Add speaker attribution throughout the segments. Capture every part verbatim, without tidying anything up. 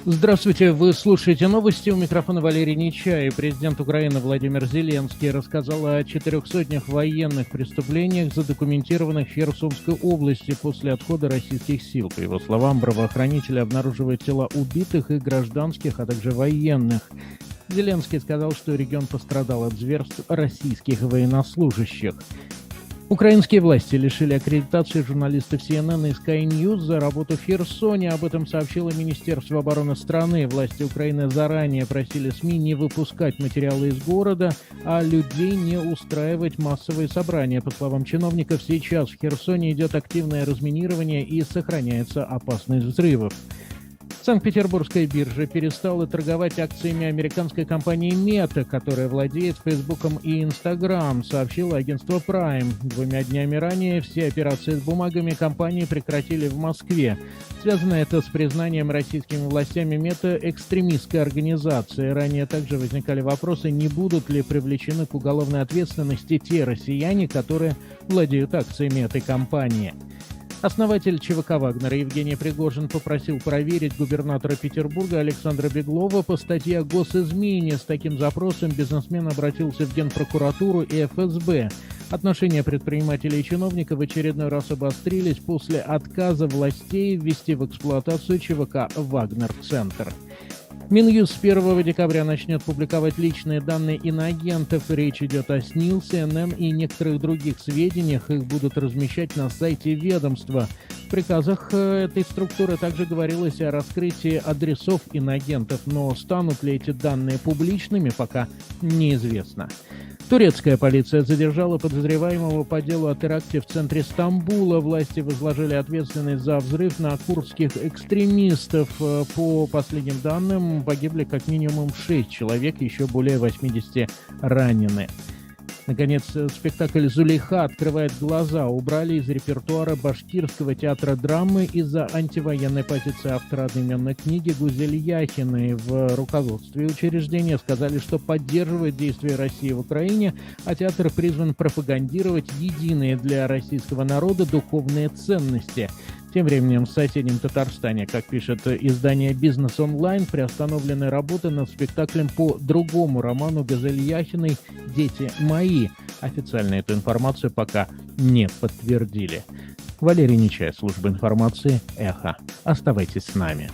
Speaker 1: Здравствуйте, вы слушаете новости, у микрофона Валерий Нечаев. Президент Украины Владимир Зеленский рассказал о четырех сотнях военных преступлениях, задокументированных в Херсонской области после отхода российских сил. По его словам, правоохранители обнаруживают тела убитых и гражданских, а также военных. Зеленский сказал, что регион пострадал от зверств российских военнослужащих. Украинские власти лишили аккредитации журналистов си эн эн и Sky News за работу в Херсоне. Об этом сообщило Министерство обороны страны. Власти Украины заранее просили СМИ не выпускать материалы из города, а людей не устраивать массовые собрания. По словам чиновников, сейчас в Херсоне идет активное разминирование и сохраняется опасность взрывов. Санкт-Петербургская биржа перестала торговать акциями американской компании Meta, которая владеет Фейсбуком и Инстаграм, сообщило агентство Prime. Двумя днями ранее все операции с бумагами компании прекратили в Москве. Связано это с признанием российскими властями Meta экстремистской организации. Ранее также возникали вопросы, не будут ли привлечены к уголовной ответственности те россияне, которые владеют акциями этой компании. Основатель ЧВК «Вагнера» Евгений Пригожин попросил проверить губернатора Петербурга Александра Беглова по статье о госизмене. С таким запросом бизнесмен обратился в Генпрокуратуру и эф эс бэ. Отношения предпринимателей и чиновников в очередной раз обострились после отказа властей ввести в эксплуатацию ЧВК «Вагнер-центр». Минюст с первого декабря начнет публиковать личные данные иноагентов. Речь идет о СНИЛ, си эн эн и некоторых других сведениях. Их будут размещать на сайте ведомства. В приказах этой структуры также говорилось о раскрытии адресов иноагентов, но станут ли эти данные публичными, пока неизвестно. Турецкая полиция задержала подозреваемого по делу о теракте в центре Стамбула. Власти возложили ответственность за взрыв на курдских экстремистов. По последним данным, погибли как минимум шесть человек, еще более восьмидесяти ранены. Наконец, спектакль «Зулейха» открывает глаза. Убрали из репертуара Башкирского театра драмы из-за антивоенной позиции автора одноименной книги Гузель Яхиной. В руководстве учреждения сказали, что поддерживает действия России в Украине, а театр призван пропагандировать единые для российского народа духовные ценности. Тем временем в соседнем Татарстане, как пишет издание «Бизнес Онлайн», приостановлены работы над спектаклем по другому роману Гузель Яхиной «Дети мои». Официально эту информацию пока не подтвердили. Валерий Нечаев, служба информации, Эхо. Оставайтесь с нами.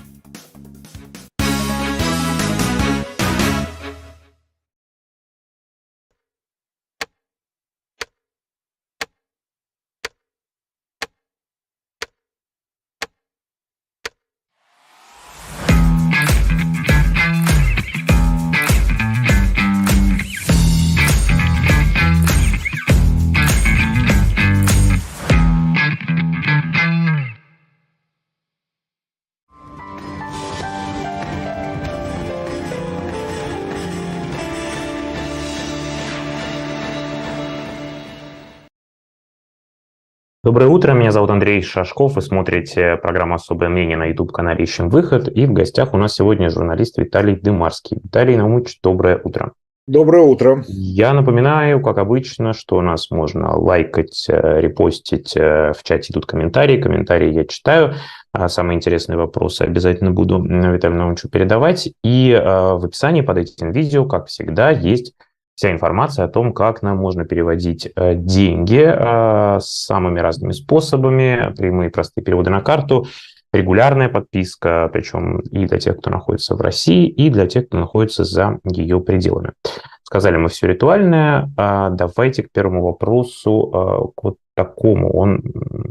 Speaker 2: Доброе утро, меня зовут Андрей Шашков, вы смотрите программу «Особое мнение» на YouTube-канале «Ищем выход», и в гостях у нас сегодня журналист Виталий Дымарский. Виталий Наумович, доброе утро.
Speaker 3: Доброе утро.
Speaker 2: Я напоминаю, как обычно, что у нас можно лайкать, репостить, в чате идут комментарии, комментарии я читаю, самые интересные вопросы обязательно буду Виталию Наумовичу передавать, и в описании под этим видео, как всегда, есть вся информация о том, как нам можно переводить деньги с самыми разными способами, прямые простые переводы на карту, регулярная подписка, причем и для тех, кто находится в России, и для тех, кто находится за ее пределами. Сказали мы все ритуальное. Давайте к первому вопросу, к вот такому. Он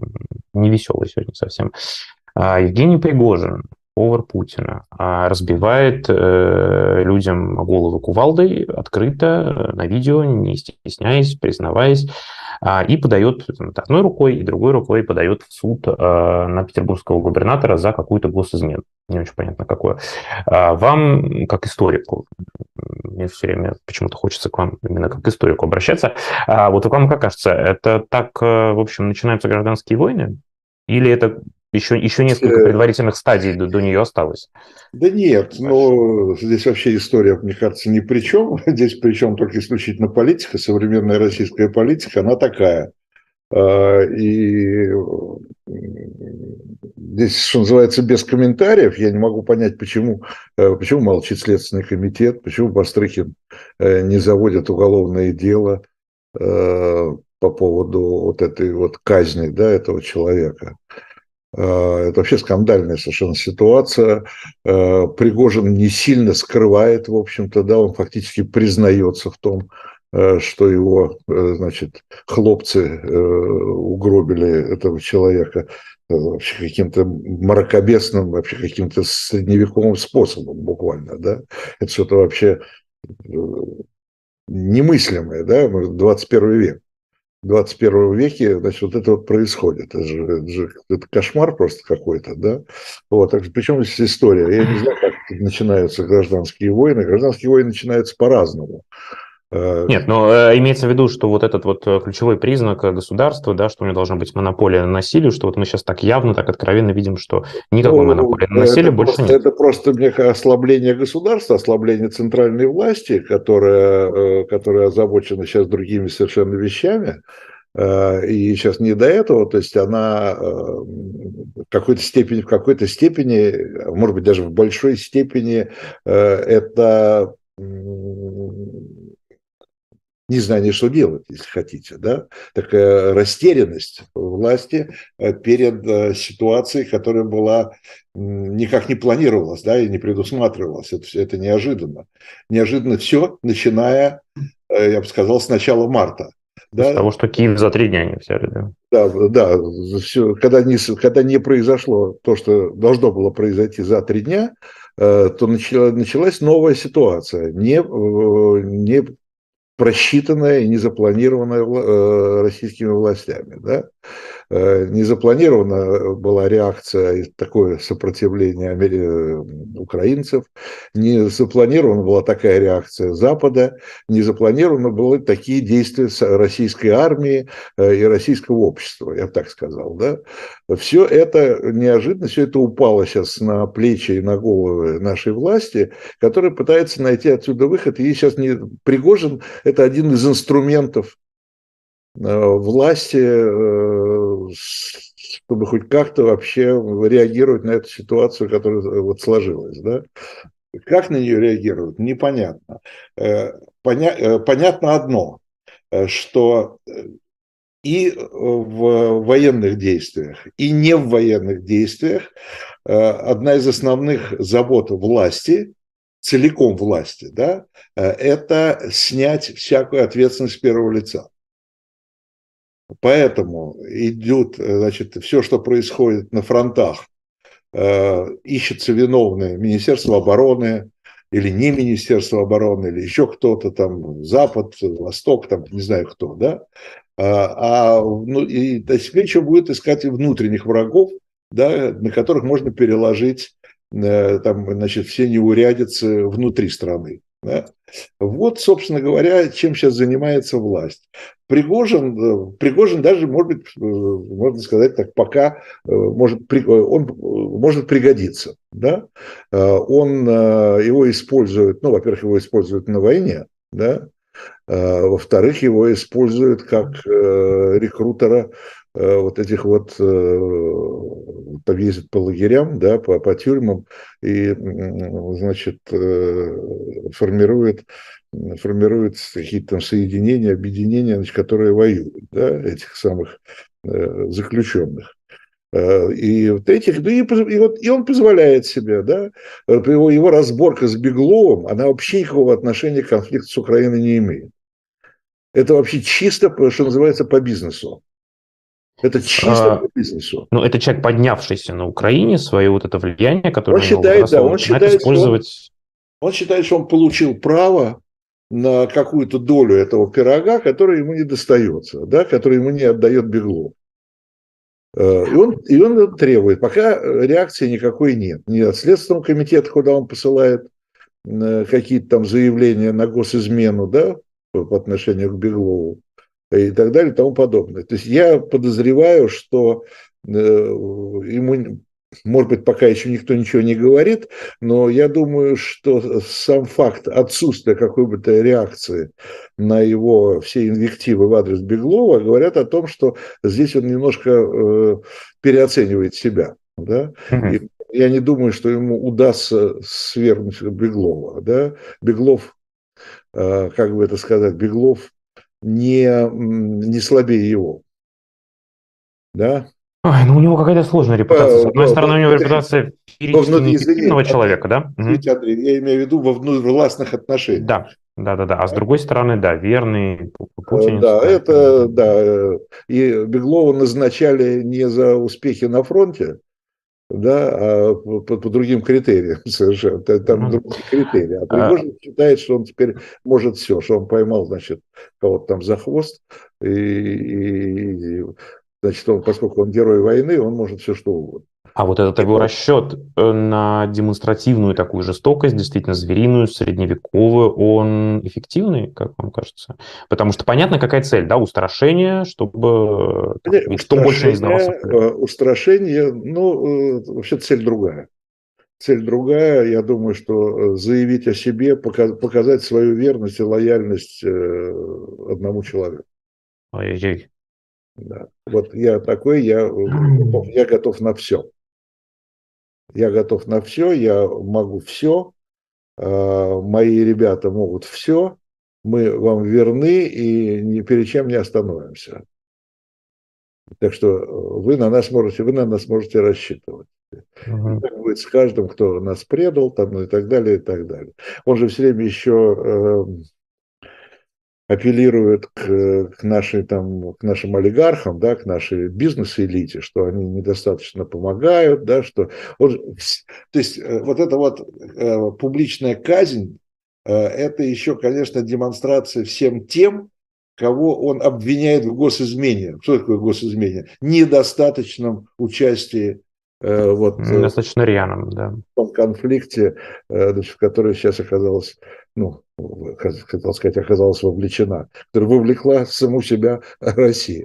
Speaker 2: не веселый сегодня совсем. Евгений Пригожин, повар Путина, разбивает э, людям головы кувалдой открыто, на видео, не стесняясь, признаваясь, э, и подает одной рукой и другой рукой подает в суд э, на петербургского губернатора за какую-то госизмену. Не очень понятно, какое. А вам, как историку, мне все время почему-то хочется к вам именно как к историку обращаться, а вот вам как кажется, это так, в общем, начинаются гражданские войны? Или это еще, еще несколько предварительных стадий до, до нее осталось?
Speaker 3: Да нет, но здесь вообще история, мне кажется, ни при чем. Здесь при чем только исключительно политика, современная российская политика, она такая. И здесь, что называется, без комментариев. Я не могу понять, почему, почему молчит Следственный комитет, почему Бастрыкин не заводит уголовное дело по поводу вот этой вот казни, да, этого человека. Это вообще скандальная совершенно ситуация. Пригожин не сильно скрывает, в общем-то, да, он фактически признается в том, что его, значит, хлопцы угробили этого человека вообще каким-то мракобесным, вообще каким-то средневековым способом буквально, да. Это что-то вообще немыслимое, да, двадцать первый век. В двадцать первом веке, значит, вот это вот происходит. Это же, это же это кошмар просто какой-то, да. Вот, так, причем здесь история. Я не знаю, как начинаются гражданские войны. Гражданские войны начинаются по-разному.
Speaker 2: Нет, но э, имеется в виду, что вот этот вот ключевой признак государства, да, что у него должна быть монополия на насилие, что вот мы сейчас так явно, так откровенно видим, что никакой ну, монополии на насилие больше
Speaker 3: просто,
Speaker 2: нет.
Speaker 3: Это просто, мне кажется, ослабление государства, ослабление центральной власти, которая, которая озабочена сейчас другими совершенно вещами. И сейчас не до этого, то есть она в какой-то степени, в какой-то степени, может быть, даже в большой степени, это незнание, что делать, если хотите, да, такая растерянность власти перед ситуацией, которая была никак не планировалась, да, и не предусматривалась. Это, это неожиданно. Неожиданно все, начиная, я бы сказал, с начала марта.
Speaker 2: Да? С того, что Киев за три дня не взяли, да.
Speaker 3: Да, да, все, когда, не, когда не произошло то, что должно было произойти за три дня, то начала, началась новая ситуация, не, не просчитанная и не запланированная российскими властями. Да? Не запланирована была реакция и такое сопротивление украинцев, не запланирована была такая реакция Запада, не запланированы были такие действия российской армии и российского общества, я бы так сказал. Да? Все это неожиданно, все это упало сейчас на плечи и на головы нашей власти, которая пытается найти отсюда выход. И сейчас не... Пригожин – это один из инструментов власти, чтобы хоть как-то вообще реагировать на эту ситуацию, которая вот сложилась. Да? Как на нее реагируют, непонятно. Поня... Понятно одно, что и в военных действиях, и не в военных действиях одна из основных забот власти, целиком власти, да, это снять всякую ответственность с первого лица. Поэтому идет, значит, все, что происходит на фронтах, ищется виновные Министерство обороны или не Министерство обороны, или еще кто-то там, Запад, Восток, там, не знаю кто, да, а, ну, и теперь еще будет искать внутренних врагов, да, на которых можно переложить там, значит, все неурядицы внутри страны. Да? Вот, собственно говоря, чем сейчас занимается власть. Пригожин, Пригожин даже, может быть, можно сказать так, пока может, он может пригодиться. Да? Он его использует, ну, во-первых, его используют на войне, да? Во-вторых, его используют как рекрутера вот этих вот, там ездят по лагерям, да, по, по тюрьмам и, значит, формируют, формируют какие-то там соединения, объединения, значит, которые воюют, да, этих самых заключенных. И вот этих, да, и, и, вот, и он позволяет себе, да, его, его разборка с Бегловым, она вообще никакого отношения к конфликту с Украиной не имеет. Это вообще чисто, что называется, по бизнесу. Это чисто а, по бизнесу.
Speaker 2: Ну, это человек, поднявшийся на Украине, свое вот это влияние, которое
Speaker 3: он считает, да, он считает, использовать... он, он считает, что он получил право на какую-то долю этого пирога, который ему не достается, да, который ему не отдает Беглов. И он, и он это требует. Пока реакции никакой нет. Ни от Следственного комитета, куда он посылает какие-то там заявления на госизмену, да, по отношению к Беглову, и так далее, и тому подобное. То есть я подозреваю, что э, ему, может быть, пока еще никто ничего не говорит, но я думаю, что сам факт отсутствия какой-то реакции на его все инвективы в адрес Беглова говорят о том, что здесь он немножко э, переоценивает себя. да,
Speaker 2: Мгм.
Speaker 3: и я не думаю, что ему удастся свергнуть Беглова, да, Беглов, э, как бы это сказать, Беглов не, м, не слабее его, да.
Speaker 2: Ой, ну у него какая-то сложная репутация. С
Speaker 3: Во-
Speaker 2: одной
Speaker 3: во-
Speaker 2: стороны, у него
Speaker 3: Внутри,
Speaker 2: репутация
Speaker 3: во
Speaker 2: феерически
Speaker 3: внутри, извини,
Speaker 2: неэффективного
Speaker 3: Андрей,
Speaker 2: человека, да? Мгм.
Speaker 3: извините, Андрей, я имею в виду во внувластных отношениях.
Speaker 2: Да, да, да, да. А с другой стороны, да, верный пу-
Speaker 3: Э,
Speaker 2: путинец,
Speaker 3: Да,
Speaker 2: да.
Speaker 3: это, да, э, и Беглова назначали не за успехи на фронте, да, а по, по другим критериям совершенно. Та- Там
Speaker 2: Ну,
Speaker 3: другие критерии. А
Speaker 2: а,
Speaker 3: Пригожин считает, что он теперь может все, что он поймал, значит, кого-то там за хвост, и, и, и, значит, он, поскольку он герой войны, он может все, что угодно.
Speaker 2: а вот этот
Speaker 3: И
Speaker 2: его
Speaker 3: по-
Speaker 2: расчет э, на демонстративную такую жестокость, действительно звериную, средневековую, он эффективный, как вам кажется? Потому что понятно, какая цель, да, устрашение, чтобы э, там, никто больше не сдавался
Speaker 3: Устрашение,
Speaker 2: в плен.
Speaker 3: э, устрашение, ну, э, вообще цель другая. Цель другая, я думаю, что э, заявить о себе, пока- показать свою верность и лояльность э, одному человеку.
Speaker 2: Ой-ой-ой.
Speaker 3: Да. Вот я такой, я, э, готов, я готов на все. Я готов на все, я могу все, мои ребята могут все, мы вам верны и ни перед чем не остановимся. Так что э, вы на нас можете, вы на нас можете рассчитывать. И
Speaker 2: Мгм.
Speaker 3: так будет с каждым, кто нас предал, там, ну, и так далее, и так далее. Он же все время еще э, апеллирует к, к, нашей, там, к нашим олигархам, да, к нашей бизнес-элите, что они недостаточно помогают, да, что он, то есть э, вот эта вот э, публичная казнь, э, это еще, конечно, демонстрация всем тем, кого он обвиняет в госизмене. Что такое госизмене? Недостаточном участии э, вот,
Speaker 2: М,
Speaker 3: э,
Speaker 2: Достаточно рьяным, да.
Speaker 3: в том конфликте, э, значит, в который сейчас оказалась, ну, хотел сказать, оказалась вовлечена, которая вовлекла саму себя Россия.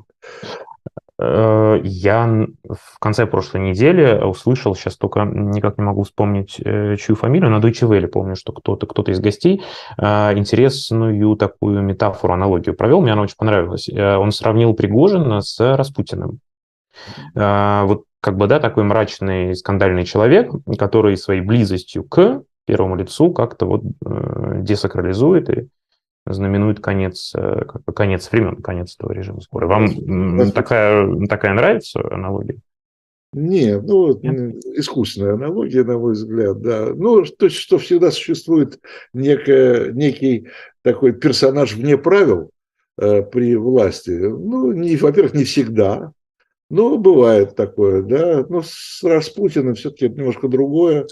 Speaker 2: Э, Я н- в конце прошлой недели услышал, сейчас только никак не могу вспомнить, э, чью фамилию, на Deutsche Welle помню, что кто-то кто из гостей э, интересную такую метафору, аналогию провел, мне она очень понравилась. Э, Он сравнил Пригожина с Распутиным. Э, Вот как бы, да, такой мрачный, скандальный человек, который своей близостью к первому лицу как-то вот э, десакрализует и знаменует конец, э, как бы конец времен, конец этого режима спора. Вам м,
Speaker 3: Распутин.
Speaker 2: такая, такая нравится аналогия?
Speaker 3: Не, ну,
Speaker 2: Нет?
Speaker 3: искусственная аналогия, на мой взгляд, да. Ну, то есть, что всегда существует некая, некий такой персонаж вне правил э, при власти. Ну, не, во-первых, не всегда, но бывает такое, да. Но с Распутиным все-таки это немножко другое.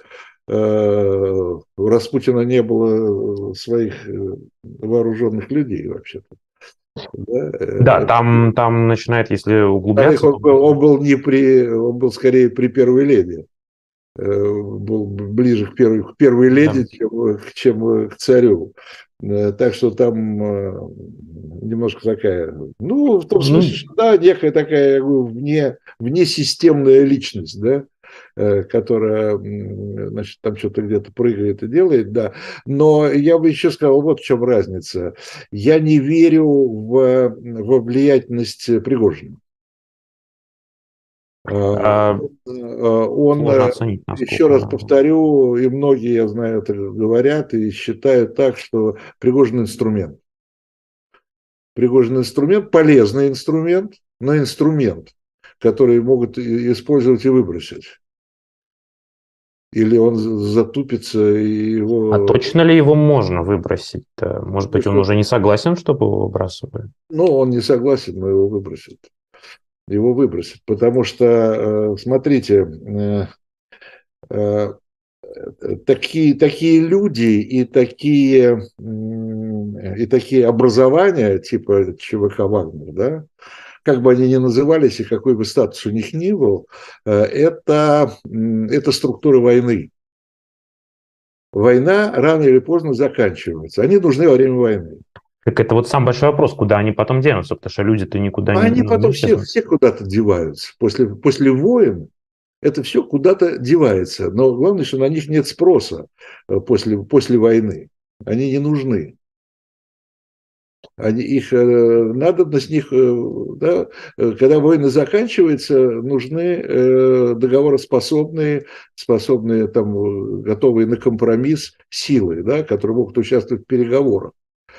Speaker 3: Э, У Распутина не было своих э, вооруженных людей вообще-то. Да?
Speaker 2: Да,
Speaker 3: Э,
Speaker 2: там, там начинает, если
Speaker 3: Во-вторых,
Speaker 2: углубляться,
Speaker 3: он
Speaker 2: то
Speaker 3: был, он был не при, он был скорее при первой леди, Э, был ближе к первой, к первой леди,
Speaker 2: да.
Speaker 3: чем, чем к царю. Э, Так что там э, немножко такая, ну, в том смысле,
Speaker 2: Ну,
Speaker 3: что да, некая такая, я говорю, вне, внесистемная личность, да, э, которая, м, значит, там что-то где-то прыгает и делает, да. Но я бы еще сказал, вот в чем разница. Я не верю в, во влиятельность Пригожина. А,
Speaker 2: а,
Speaker 3: Он,
Speaker 2: сложно
Speaker 3: э,
Speaker 2: оценить,
Speaker 3: еще
Speaker 2: насколько.
Speaker 3: раз повторю, и многие, я знаю, это говорят и считают так, что Пригожин инструмент. Пригожин инструмент, полезный инструмент, но инструмент, который могут использовать и выбросить. Или он затупится, и
Speaker 2: А
Speaker 3: его...
Speaker 2: точно ли его можно выбросить? Может
Speaker 3: Ну,
Speaker 2: быть, он
Speaker 3: что,
Speaker 2: уже не согласен, чтобы его выбрасывали?
Speaker 3: ну, он не согласен, но его выбросят. Его выбросят. Потому что, э, смотрите, э, э, такие, такие люди и такие, и такие образования, типа ЧВК «Вагнер», да, как бы они ни назывались и какой бы статус у них ни был, это, это структура войны. Война рано или поздно заканчивается. Они нужны во время войны.
Speaker 2: Так это вот сам большой вопрос, куда они потом денутся, потому что люди-то никуда
Speaker 3: А
Speaker 2: не,
Speaker 3: они
Speaker 2: ну, не
Speaker 3: потом все,
Speaker 2: исчезнут.
Speaker 3: все куда-то деваются. После, после войн это все куда-то девается. Но главное, что на них нет спроса после, после войны. Они не нужны. Они, их надобность них, да, когда война заканчивается, нужны договороспособные, способные, там, готовые на компромисс силы, да, которые могут участвовать в переговорах.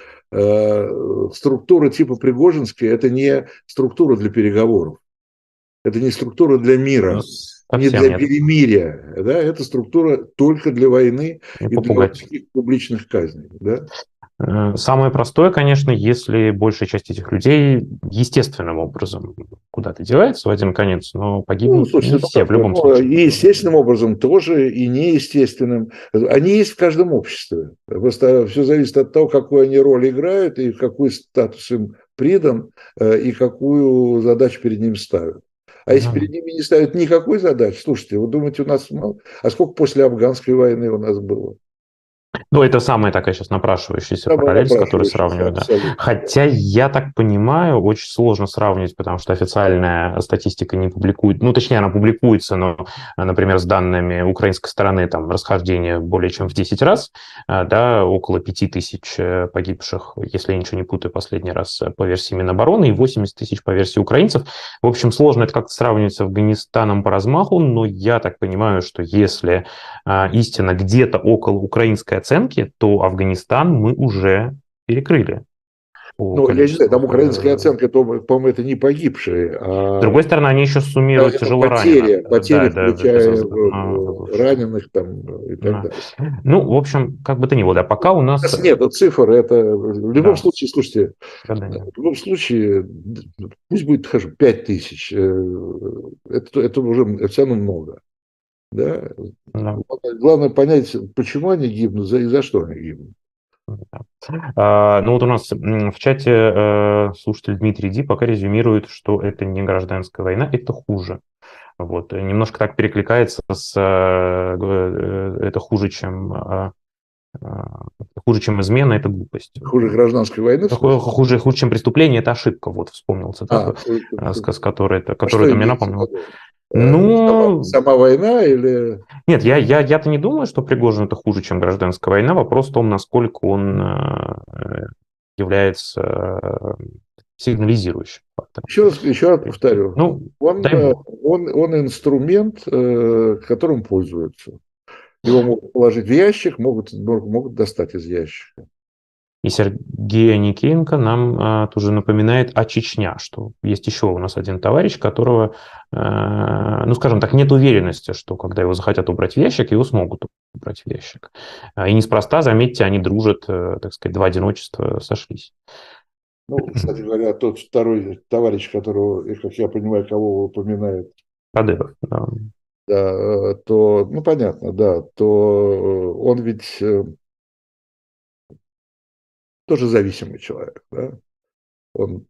Speaker 3: Структура типа Пригожинской – это не структура для переговоров, это не структура для мира, ну, не для нет. перемирия, да, это структура только для войны и, и для публичных казней. Да?
Speaker 2: Самое простое, конечно, если большая часть этих людей естественным образом куда-то девается в один конец, но погибнут ну, слушайте, не все ну, в любом
Speaker 3: ну,
Speaker 2: случае.
Speaker 3: И естественным образом тоже, и неестественным. Они есть в каждом обществе. Просто все зависит от того, какую они роль играют, и какой статус им придан, и какую задачу перед ним ставят. А если перед ними не ставят никакой задачи, слушайте, вы думаете, у нас мало? А сколько после афганской войны у нас было?
Speaker 2: Ну, это самая такая сейчас напрашивающаяся
Speaker 3: Самая
Speaker 2: параллель, с которой
Speaker 3: напрашивающаяся,
Speaker 2: сравнивают. Да. Хотя, я так понимаю, очень сложно сравнивать, потому что официальная статистика не публикует, ну, точнее, она публикуется, но, например, с данными украинской стороны там расхождение более чем в десять раз, да, около пяти тысяч погибших, если я ничего не путаю, последний раз по версии Минобороны, и восемьдесят тысяч по версии украинцев. В общем, сложно это как-то сравнивать с Афганистаном по размаху, но я так понимаю, что если истина где-то около украинской оценки, то Афганистан мы уже перекрыли.
Speaker 3: Ну, я не знаю, там украинская оценка, то, по-моему, это не погибшие. А...
Speaker 2: С другой стороны, они еще суммируют тяжело
Speaker 3: потери,
Speaker 2: раненых.
Speaker 3: Потери,
Speaker 2: да,
Speaker 3: включая
Speaker 2: да,
Speaker 3: раненых там, и так
Speaker 2: да.
Speaker 3: далее.
Speaker 2: Ну, в общем, как бы то ни было, да, пока у нас...
Speaker 3: У нас нет цифр, это в любом да. случае, слушайте,
Speaker 2: да, да,
Speaker 3: в любом случае, пусть будет, скажем, пять тысяч, это, это уже все равно много. Да? Да. Главное понять, почему они гибнут и за что они гибнут.
Speaker 2: А, ну вот у нас в чате э, слушатель Дмитрий Ди пока резюмирует, что это не гражданская война, это хуже. Вот. Немножко так перекликается с... Э, это хуже, чем... Э, хуже, чем измена, это глупость.
Speaker 3: Хуже гражданской войны?
Speaker 2: Хуже, хуже, чем преступление, это ошибка. Вот вспомнил цитату, а, с, с которой это, которую ты мне напомнил.
Speaker 3: Ну, сама, сама война или...
Speaker 2: Нет, я, я, я-то не думаю, что Пригожин это хуже, чем гражданская война. Вопрос в том, насколько он является сигнализирующим фактором.
Speaker 3: Еще раз, еще раз повторю. Ну, он, он, он инструмент, которым пользуются. Его могут положить в ящик, могут, могут достать из ящика.
Speaker 2: И Сергей Аникеенко нам а, тоже напоминает о Чечне, что есть еще у нас один товарищ, которого, а, ну, скажем так, нет уверенности, что когда его захотят убрать в ящик, его смогут убрать в ящик. И неспроста, заметьте, они дружат, так сказать, два одиночества сошлись.
Speaker 3: Ну, кстати говоря, тот второй товарищ, которого, как я понимаю, кого упоминает.
Speaker 2: Кадыров, да.
Speaker 3: Да, то, ну, понятно, да, то он ведь... тоже зависимый человек, да? Он,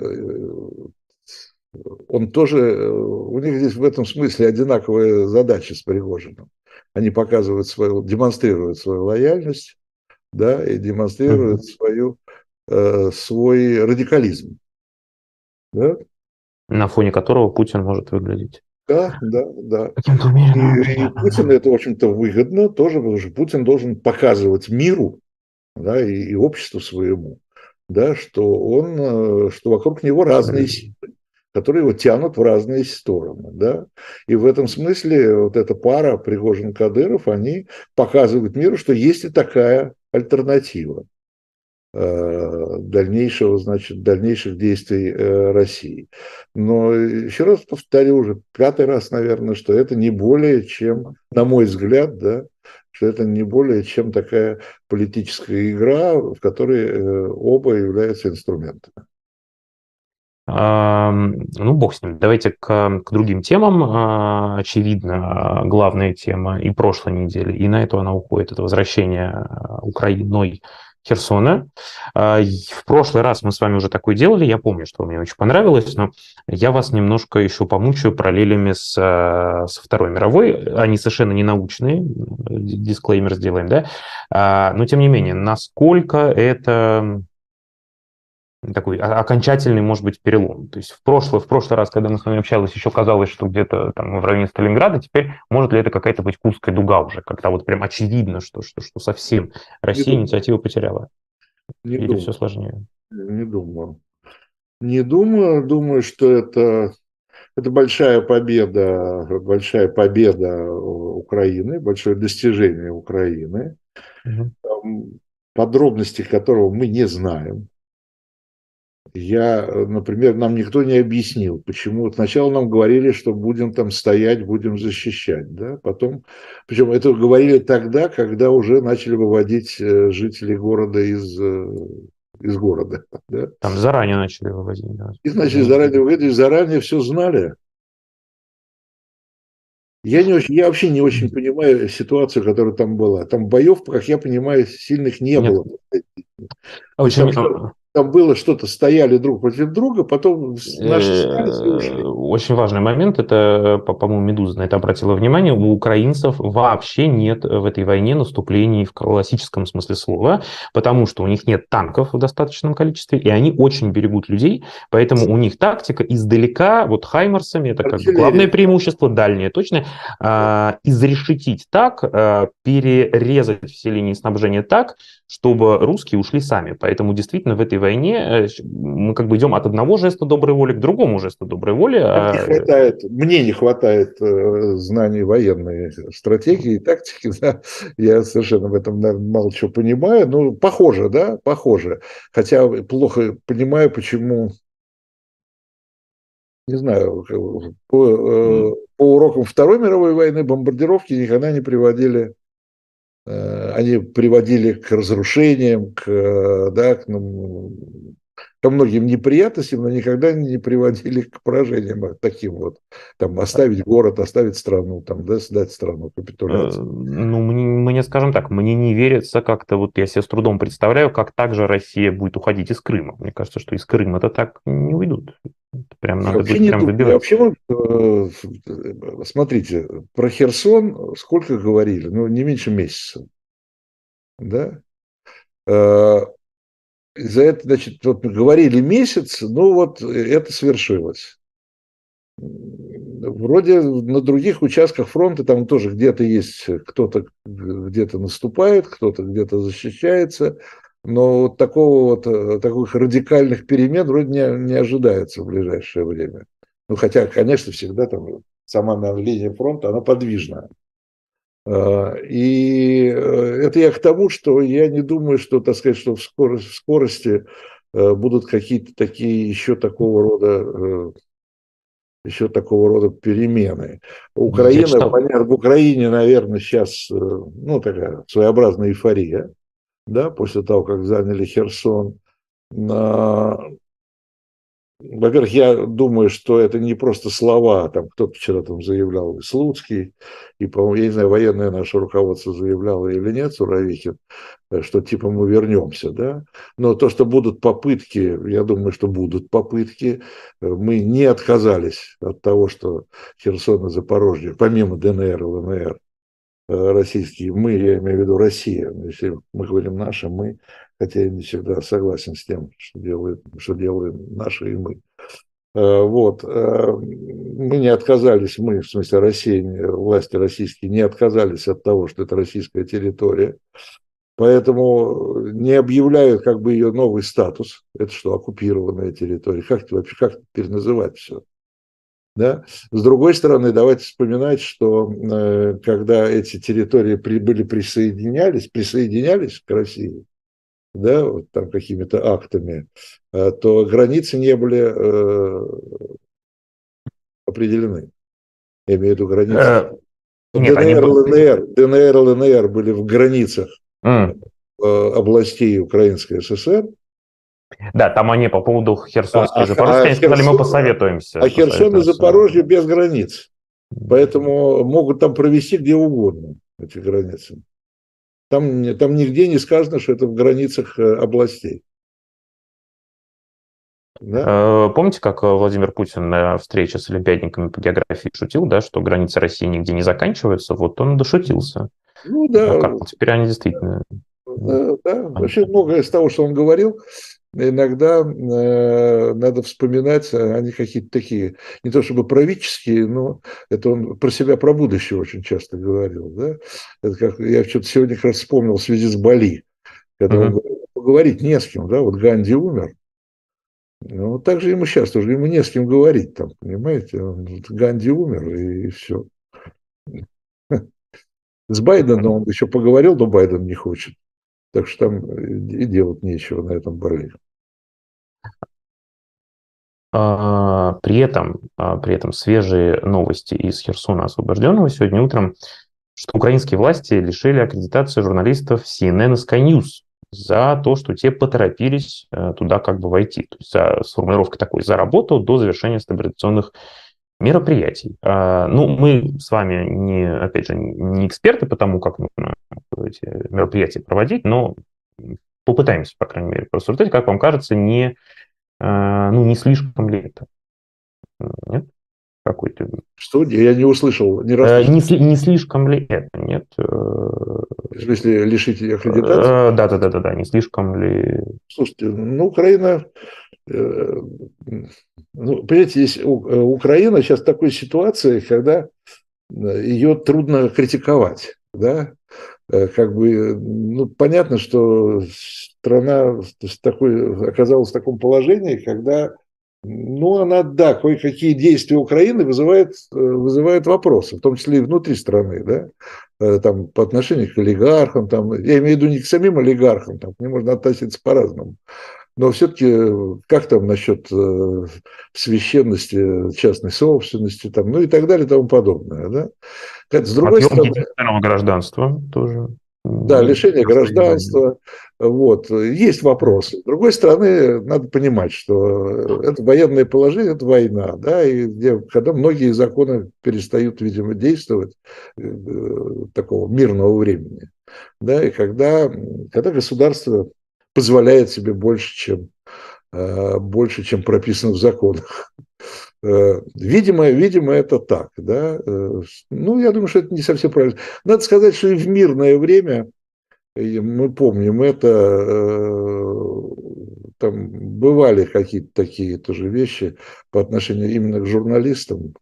Speaker 3: он тоже, у них здесь в этом смысле одинаковая задача с Пригожиным. Они показывают свою, демонстрируют свою лояльность, да, и демонстрируют uh-huh. свою, э, свой радикализм. Да?
Speaker 2: На фоне которого Путин может выглядеть.
Speaker 3: Да, да, да. И, и Путину это, в общем-то, выгодно тоже, потому что Путин должен показывать миру, да, и, и обществу своему, да, что он, что вокруг него разные силы, которые его тянут в разные стороны, да, и в этом смысле вот эта пара Пригожин-Кадыров, они показывают миру, что есть и такая альтернатива э, дальнейшего, значит, дальнейших действий э, России. Но еще раз повторю, уже пятый раз, наверное, что это не более чем, на мой взгляд, да, что это не более чем такая политическая игра, в которой оба являются инструментами.
Speaker 2: Ну, бог с ним. Давайте к, к другим темам. Очевидно, главная тема и прошлой недели, и на это она уходит. Это возвращение Украиной Херсона. В прошлый раз мы с вами уже такое делали, я помню, что мне очень понравилось, но я вас немножко еще помучаю параллелями с, со Второй мировой. Они совершенно не научные, дисклеймер сделаем, да? Но тем не менее, насколько это такой окончательный, может быть, перелом. То есть в прошлый, в прошлый раз, когда мы с вами общались, еще казалось, что где-то там в районе Сталинграда, теперь может ли это какая-то быть узкая дуга уже, когда вот прям очевидно, что, что, что совсем Россия инициативу потеряла? Не Или думаю. Все сложнее?
Speaker 3: Не думаю. Не думаю. Думаю, что это, это большая победа, большая победа Украины, большое достижение Украины,
Speaker 2: Мгм.
Speaker 3: там, подробности которого мы не знаем. Я, например, нам никто не объяснил, почему. Вот сначала нам говорили, что будем там стоять, будем защищать, да, потом, причем это говорили тогда, когда уже начали выводить э, жителей города из, э, из города, да.
Speaker 2: Там заранее начали вывозить. Да.
Speaker 3: И, значит, заранее выводили, заранее все знали. Я, не очень, я вообще не очень понимаю ситуацию, которая там была. Там боев, как я понимаю, сильных не
Speaker 2: Нет,
Speaker 3: было. То есть
Speaker 2: очень,
Speaker 3: там, что, там было что-то, стояли друг против друга, потом наши снялись и
Speaker 2: Э,
Speaker 3: ушли.
Speaker 2: очень важный момент, это, по- по-моему, «Медуза» на это обратила внимание, у украинцев вообще нет в этой войне наступлений в классическом смысле слова, потому что у них нет танков в достаточном количестве, и они очень берегут людей, поэтому у них тактика издалека, вот хаймерсами, это как бы главное
Speaker 3: Артиллерия.
Speaker 2: преимущество, дальнее точное, а, изрешетить так, а, перерезать все линии снабжения так, чтобы русские ушли сами. Поэтому действительно в этой войне э, мы как бы идем от одного жеста доброй воли к другому жесту доброй воли.
Speaker 3: Нам не
Speaker 2: А...
Speaker 3: хватает, мне не хватает э, знаний военной стратегии и тактики, да. Я совершенно в этом, наверное, мало чего понимаю. Ну, похоже, да, похоже. Хотя плохо понимаю, почему, не знаю, по, э, по урокам Второй мировой войны бомбардировки никогда не приводили, э, они приводили к разрушениям, к, э, да, к, ну, ко многим неприятностям, но никогда не приводили к поражениям таким вот, там, оставить город, оставить страну, там, да, сдать страну,
Speaker 2: Э,
Speaker 3: капитуляцию.
Speaker 2: Ну, мне, мне, скажем так, мне не верится как-то, вот я себе с трудом представляю, как также Россия будет уходить из Крыма. Мне кажется, что из Крыма-то так не уйдут. Это прям
Speaker 3: Я
Speaker 2: надо
Speaker 3: вообще
Speaker 2: будет
Speaker 3: не
Speaker 2: прям
Speaker 3: думаю, я
Speaker 2: выбивать.
Speaker 3: вообще, э, смотрите, про Херсон сколько говорили, ну, не меньше месяца, да. Э, За это, значит, вот говорили месяц, ну вот это свершилось. Вроде на других участках фронта там тоже где-то есть, кто-то где-то наступает, кто-то где-то защищается, но вот такого вот, э, таких радикальных перемен вроде не, не ожидается в ближайшее время. Ну, хотя, конечно, всегда там сама на линия фронта, она подвижная. А, И э, это я к тому, что я не думаю, что, так сказать, что в скорости, в скорости э, будут какие-то такие еще такого рода э, еще такого рода перемены.
Speaker 2: Я
Speaker 3: Украина,
Speaker 2: читал.
Speaker 3: понятно, в Украине, наверное, сейчас, э, ну, такая своеобразная эйфория, да, после того, как заняли Херсон. А, Во-первых, я думаю, что это не просто слова, там кто-то вчера там заявлял, Слуцкий, и, по-моему, я не знаю, военное наше руководство заявляло или нет, Суровикин, что типа мы вернемся, да. Но то, что будут попытки, я думаю, что будут попытки. Мы не отказались от того, что Херсон и Запорожье, помимо ДНР и ЛНР, российские, мы, я имею в виду Россия, если мы говорим наши, мы, хотя я не всегда согласен с тем, что делают, что делаем наши и мы. Вот. Мы не отказались, мы, в смысле Россия, власти российские, не отказались от того, что это российская территория. Поэтому не объявляют как бы ее новый статус. Это что, оккупированная территория? Как это вообще, как теперь называть все? Да? С другой стороны, давайте вспоминать, что э, когда эти территории прибыли, присоединялись, присоединялись к России, да, вот там какими-то актами, э, то границы не были э, определены. Я имею в виду границы.
Speaker 2: Э, Нет, они...
Speaker 3: ДНР, ЛНР, ДНР, ЛНР были в границах
Speaker 2: М.
Speaker 3: областей Украинской ССР.
Speaker 2: Да, там они по поводу
Speaker 3: А,
Speaker 2: Херсонской
Speaker 3: а,
Speaker 2: и Запорожской,
Speaker 3: а,
Speaker 2: они сказали, мы
Speaker 3: Херсон,
Speaker 2: посоветуемся.
Speaker 3: а Херсон и
Speaker 2: посоветуемся.
Speaker 3: Запорожье без границ. Поэтому могут там провести где угодно эти границы. Там, там нигде не сказано, что это в границах областей. Да?
Speaker 2: Э, Помните, как Владимир Путин на встрече с олимпиадниками по географии шутил, да, что границы России нигде не заканчиваются? Вот он дошутился.
Speaker 3: Ну
Speaker 2: А
Speaker 3: да,
Speaker 2: как? Теперь они действительно...
Speaker 3: да, да. Вообще многое из того, что он говорил, иногда э, надо вспоминать, они какие-то такие, не то чтобы правительские, но это он про себя, про будущее очень часто говорил. Да? Это как, я что-то сегодня как раз вспомнил в связи с Бали, когда он
Speaker 2: Мгм.
Speaker 3: говорил, поговорить не с кем, да, вот Ганди умер, Ну, так же ему сейчас, тоже ему не с кем говорить там, понимаете? Он, Ганди умер, и, и все. С Байденом он еще поговорил, но Байден не хочет. Так что там и делать нечего на этом бареле.
Speaker 2: А, При этом, а, при этом свежие новости из Херсона освобожденного сегодня утром, что украинские власти лишили аккредитации журналистов си эн эн и Sky News за то, что те поторопились э, туда как бы войти. То есть за, с формулировкой такой «за работу до завершения стабилизационных мероприятий». А, ну, мы с вами, не, опять же, не эксперты по тому, как нужно эти мероприятия проводить, но попытаемся, по крайней мере, порассуждать, как вам кажется, не, э, ну, не слишком ли это? Нет? Какой-то...
Speaker 3: Что? Я не услышал, не
Speaker 2: Э,
Speaker 3: расслышал.
Speaker 2: не, сли- не слишком ли это? Нет? Э,
Speaker 3: В смысле, лишить аккредитации?
Speaker 2: э, Да-да-да-да, не слишком ли...
Speaker 3: Слушайте, ну, Украина, э, ну, понимаете, есть У- э, Украина сейчас в такой ситуации, когда ее трудно критиковать, да, Э, как бы, ну, понятно, что страна в такой, оказалась в таком положении, когда, ну, она, да, кое-какие действия Украины вызывают, э, вызывают вопросы, в том числе и внутри страны, да, Э, там, по отношению к олигархам, там, я имею в виду не к самим олигархам, там, к ним можно относиться по-разному, но все-таки как там насчет э, священности частной собственности, там, ну и так далее и тому подобное, да. Хотя, с другой
Speaker 2: Отъем
Speaker 3: стороны,
Speaker 2: единственного гражданства тоже.
Speaker 3: да,
Speaker 2: Не
Speaker 3: лишение
Speaker 2: последовательно.
Speaker 3: гражданства, вот, есть вопросы. С другой стороны, надо понимать, что это военное положение, это война, да, и где, когда многие законы перестают, видимо, действовать э, такого мирного времени, да, и когда, когда государство позволяет себе больше, чем, э, больше, чем прописано в законах. Э, Видимо, видимо, это так, да. Э, Ну, я думаю, что это не совсем правильно. Надо сказать, что и в мирное время, и мы помним это, э, там бывали какие-то такие тоже вещи по отношению именно к журналистам,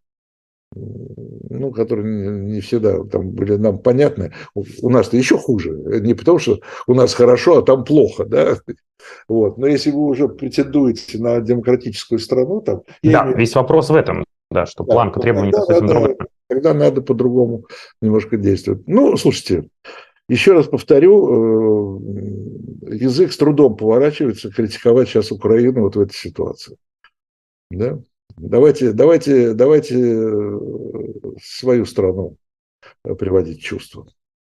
Speaker 3: ну, которые не не всегда там были нам понятны. У у нас-то еще хуже. Не потому, что у нас хорошо, а там плохо, да. Вот. Но если вы уже претендуете на демократическую страну, там, я
Speaker 2: Да,
Speaker 3: имею
Speaker 2: весь вопрос в этом, да, что
Speaker 3: Да,
Speaker 2: планка
Speaker 3: то
Speaker 2: требований
Speaker 3: тогда
Speaker 2: совсем другая.
Speaker 3: надо, тогда надо по-другому немножко действовать. Ну, слушайте, еще раз повторю, э, язык с трудом поворачивается критиковать сейчас Украину вот в этой ситуации. Да? Давайте, давайте, давайте э, свою страну э, приводить в чувство.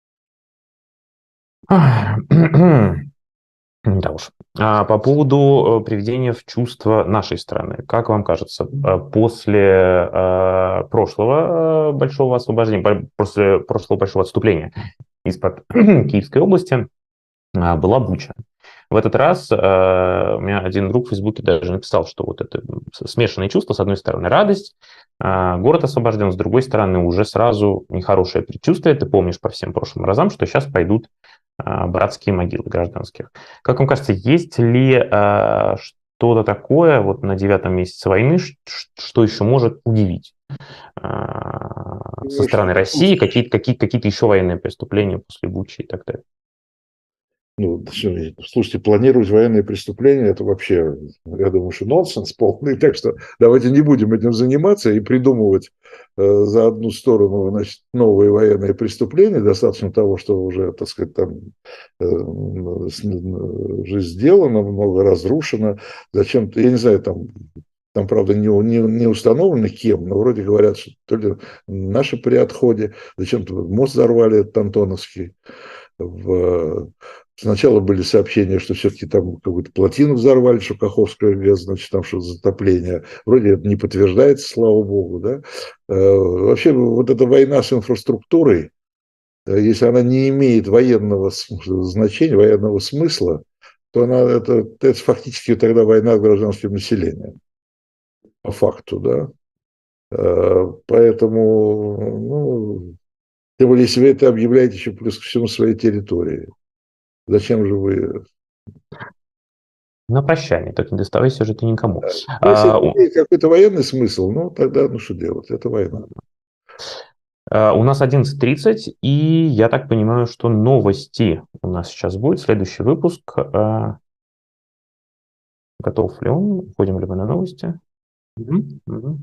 Speaker 2: Да уж. А по поводу э, приведения в чувство нашей страны, как вам кажется, э, после э, прошлого э, большого освобождения, бо- после прошлого большого отступления из-под Киевской области э, была Буча. В этот раз э, у меня один друг в Фейсбуке даже написал, что вот это смешанные чувства, с одной стороны радость, э, город освобожден, с другой стороны уже сразу нехорошее предчувствие. Ты помнишь по всем прошлым разам, что сейчас пойдут э, братские могилы гражданских. Как вам кажется, есть ли э, что-то такое вот на девятом месяце войны, ш- что еще может удивить э, со
Speaker 3: Думаю, что
Speaker 2: стороны России, какие-то какие, какие-то еще военные преступления после Бучи и так далее?
Speaker 3: Ну, слушайте, планировать военные преступления – это вообще, я думаю, что нонсенс полный. Так что давайте не будем этим заниматься и придумывать э, за одну сторону, значит, новые военные преступления. Достаточно того, что уже, так сказать, там э, уже сделано, много разрушено. Зачем-то, я не знаю, там там, правда, не, не, не установлено кем, но вроде говорят, что то ли наши при отходе, зачем-то мост взорвали, этот Антоновский. В... Сначала были сообщения, что все-таки там какую-то плотину взорвали, что Каховская ГЭС, значит, там что-то затопление. Вроде это не подтверждается, слава богу, да. Вообще вот эта война с инфраструктурой, если она не имеет военного значения, военного смысла, то она, это, это фактически тогда война с гражданским населением. По факту, да. Поэтому, ну, тем более, если вы это объявляете еще плюс ко всему своей территории. Зачем же вы...
Speaker 2: На прощание, так не доставайся же ты никому.
Speaker 3: Ну, если
Speaker 2: А,
Speaker 3: это
Speaker 2: у,
Speaker 3: имеет какой-то военный смысл, ну, тогда, ну, что делать? Это война.
Speaker 2: а, у нас одиннадцать тридцать, и я так понимаю, что новости у нас сейчас будет. Следующий выпуск. А, готов ли он, уходим ли мы на новости. Угу, угу.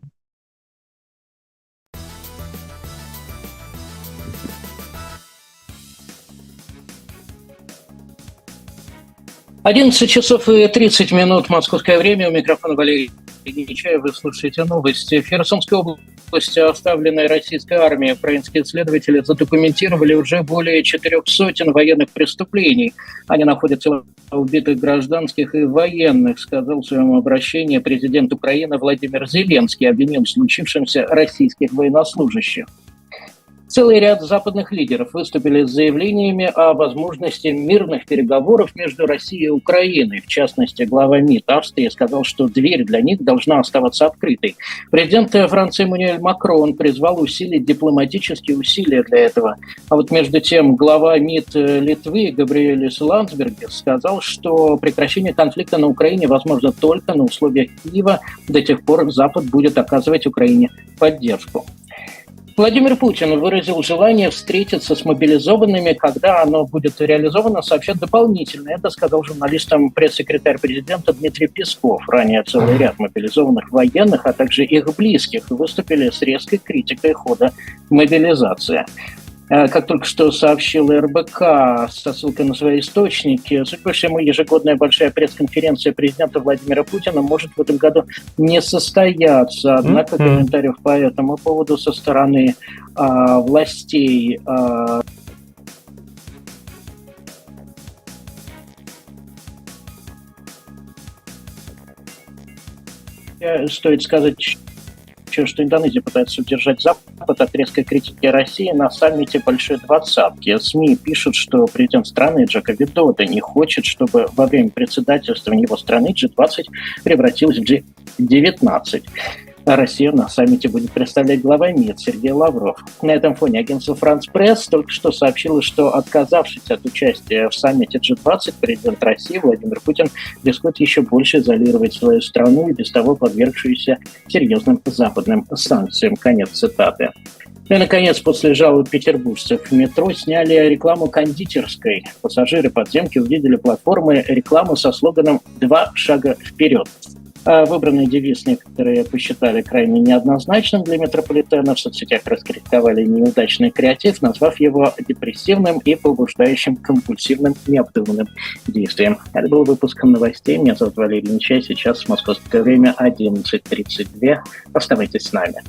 Speaker 1: одиннадцать часов и тридцать минут московское время. У микрофона Валерий Нечаев. Вы слушаете новости. В Херсонской области, оставленной российской армией, украинские следователи задокументировали уже более четырех сотен военных преступлений. Они находятся у убитых гражданских и военных, сказал в своем обращении президент Украины Владимир Зеленский, обвинил в случившемся российских военнослужащих. Целый ряд западных лидеров выступили с заявлениями о возможности мирных переговоров между Россией и Украиной. В частности, глава МИД Австрии сказал, что дверь для них должна оставаться открытой. Президент Франции Эммануэль Макрон призвал усилить дипломатические усилия для этого. А вот между тем глава МИД Литвы Габриэлис Ландсбергис сказал, что прекращение конфликта на Украине возможно только на условиях Киева. До тех пор Запад будет оказывать Украине поддержку. Владимир Путин выразил желание встретиться с мобилизованными, когда оно будет реализовано, сообщат дополнительно. Это сказал журналистам пресс-секретарь президента Дмитрий Песков. Ранее целый ряд мобилизованных военных, а также их близких выступили с резкой критикой хода мобилизации. Как только что сообщил эр бэ ка со ссылкой на свои источники, судя по всему, ежегодная большая пресс-конференция президента Владимира Путина может в этом году не состояться. Однако mm-hmm. комментариев по этому поводу со стороны а, властей а, стоит сказать, что Индонезия пытается удержать Запад от резкой критики России на саммите Большой Двадцатки. СМИ пишут, что президент страны Джоко Видодо не хочет, чтобы во время председательствования его страны джи двадцать превратилась в джи девятнадцать. А Россию на саммите будет представлять глава МИД Сергей Лавров. На этом фоне агентство France Press только что сообщило, что, отказавшись от участия в саммите джи двадцать, президент России Владимир Путин рискует еще больше изолировать свою страну и без того подвергшуюся серьезным западным санкциям. Конец цитаты. Ну и, наконец, после жалоб петербуржцев в метро сняли рекламу кондитерской. Пассажиры подземки увидели платформы рекламы со слоганом «Два шага вперед». Выбранный девиз некоторые посчитали крайне неоднозначным для метрополитена. В соцсетях раскритиковали неудачный креатив, назвав его депрессивным и побуждающим компульсивным необдуманным действием. Это был выпуск новостей. Меня зовут Валерий Нечаев. Сейчас московское время одиннадцать тридцать два. Оставайтесь с нами.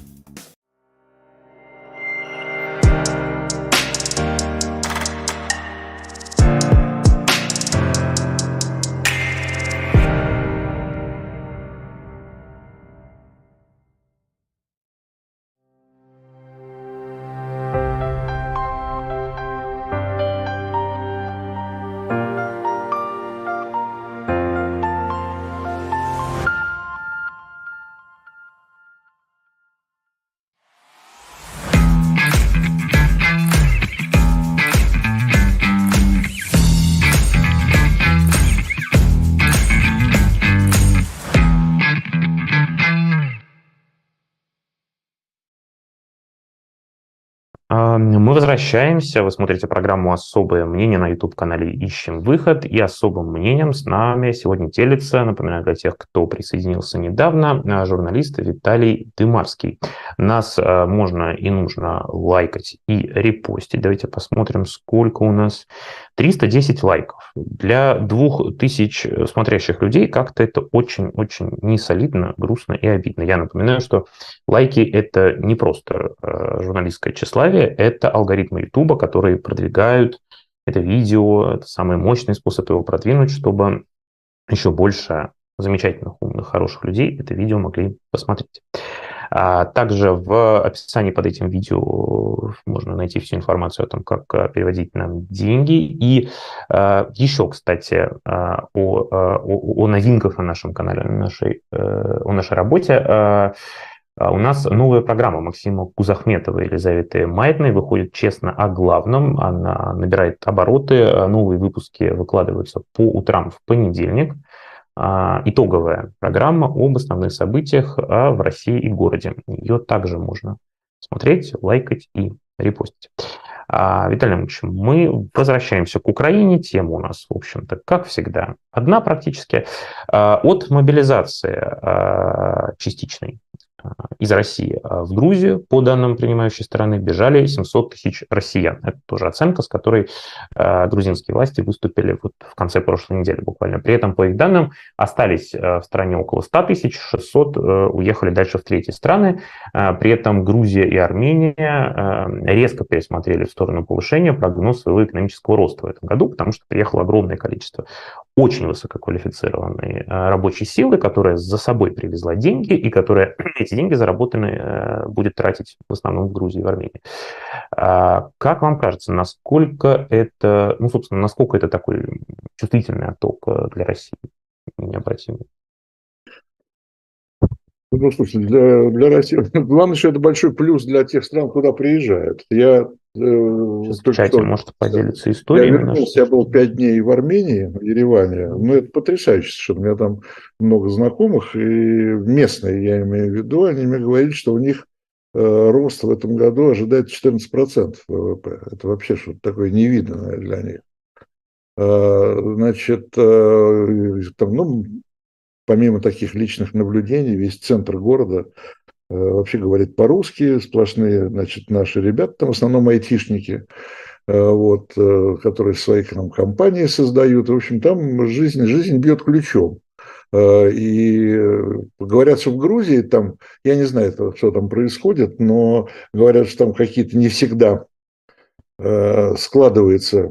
Speaker 2: Мы возвращаемся. Вы смотрите программу «Особое мнение» на YouTube-канале «Ищем выход». И особым мнением с нами сегодня делится, напоминаю для тех, кто присоединился недавно, журналист Виталий Дымарский. Нас можно и нужно лайкать и репостить. Давайте посмотрим, сколько у нас. триста десять лайков. Для двух тысяч смотрящих людей как-то это очень-очень несолидно, грустно и обидно. Я напоминаю, что лайки – это не просто журналистское тщеславие, это алгоритмы Ютуба, которые продвигают это видео, это самый мощный способ его продвинуть, чтобы еще больше замечательных, умных, хороших людей это видео могли посмотреть. А также в описании под этим видео можно найти всю информацию о том, как переводить нам деньги. И а, еще, кстати, а, о, о, о новинках на нашем канале, на нашей, о нашей работе. А, у нас новая программа Максима Кузахметова и Елизаветы Маятной выходит «Честно о главном». Она набирает обороты, новые выпуски выкладываются по утрам в понедельник. Итоговая программа об основных событиях в России и городе. Ее также можно смотреть, лайкать и репостить. А, Виталий Ильич, мы возвращаемся к Украине. Тема у нас, в общем-то, как всегда, одна практически. От мобилизации частичной из России в Грузию, по данным принимающей стороны, бежали семьсот тысяч россиян. Это тоже оценка, с которой грузинские власти выступили вот в конце прошлой недели буквально. При этом, по их данным, остались в стране около ста тысяч, шестьсот уехали дальше в третьи страны. При этом Грузия и Армения резко пересмотрели в сторону повышения прогноз своего экономического роста в этом году, потому что приехало огромное количество очень высококвалифицированной рабочей силы, которая за собой привезла деньги и которая эти деньги заработанные будет тратить в основном в Грузии и в Армении. Как вам кажется, насколько это, ну, собственно, насколько это такой чувствительный отток для России необратимый?
Speaker 3: Ну, слушай, для, для России... Главное, что это большой плюс для тех стран, куда приезжают. Я
Speaker 2: Сейчас в чате можете поделиться историей.
Speaker 3: Я вернулся, я был пять дней в Армении, в Ереване. Ну, это потрясающе, что у меня там много знакомых, и местные, я имею в виду, они мне говорили, что у них э, рост в этом году ожидает четырнадцать процентов ВВП. Это вообще что-то такое невиданное для них. Э, значит, э, там, ну, помимо таких личных наблюдений, весь центр города вообще говорит по-русски, сплошные, значит, наши ребята, там в основном айтишники, вот, которые свои там компании создают. В общем, там жизнь, жизнь бьет ключом. И говорят, что в Грузии там, я не знаю, что там происходит, но говорят, что там какие-то не всегда складываются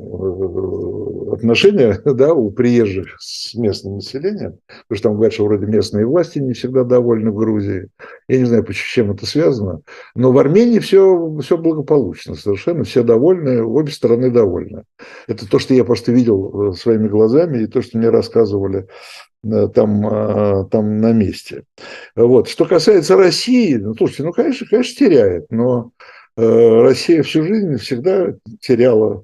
Speaker 3: отношения, да, у приезжих с местным населением, потому что там говорят, что вроде местные власти не всегда довольны в Грузии. Я не знаю, с чем это связано, но в Армении все, все благополучно, совершенно все довольны, обе стороны довольны. Это то, что я просто видел своими глазами, и то, что мне рассказывали там, там на месте. Вот. Что касается России, ну, слушайте, ну, конечно, конечно, теряет, но Россия всю жизнь всегда теряла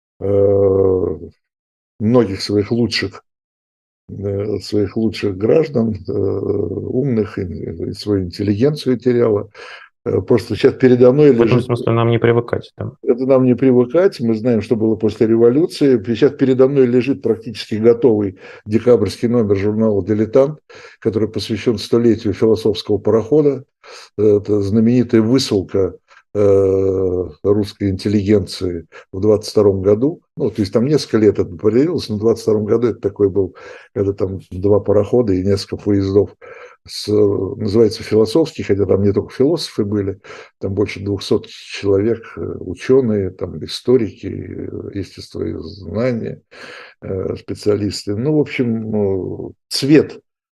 Speaker 3: э, многих своих лучших, э, своих лучших граждан, э, умных, и, и свою интеллигенцию теряла. Просто сейчас передо мной лежит...
Speaker 2: В этом смысле нам не привыкать. Да?
Speaker 3: Это нам не привыкать. Мы знаем, что было после революции. Сейчас передо мной лежит практически готовый декабрьский номер журнала «Дилетант», который посвящен столетию философского парохода. Это знаменитая высылка русской интеллигенции в двадцать втором году. Ну, то есть там несколько лет это продлилось, но в двадцать втором году это такой был, когда там два парохода и несколько поездов с, называется, философский, хотя там не только философы были, там больше двухсот человек, ученые, там историки, естествознания, специалисты. Ну, в общем, цвет,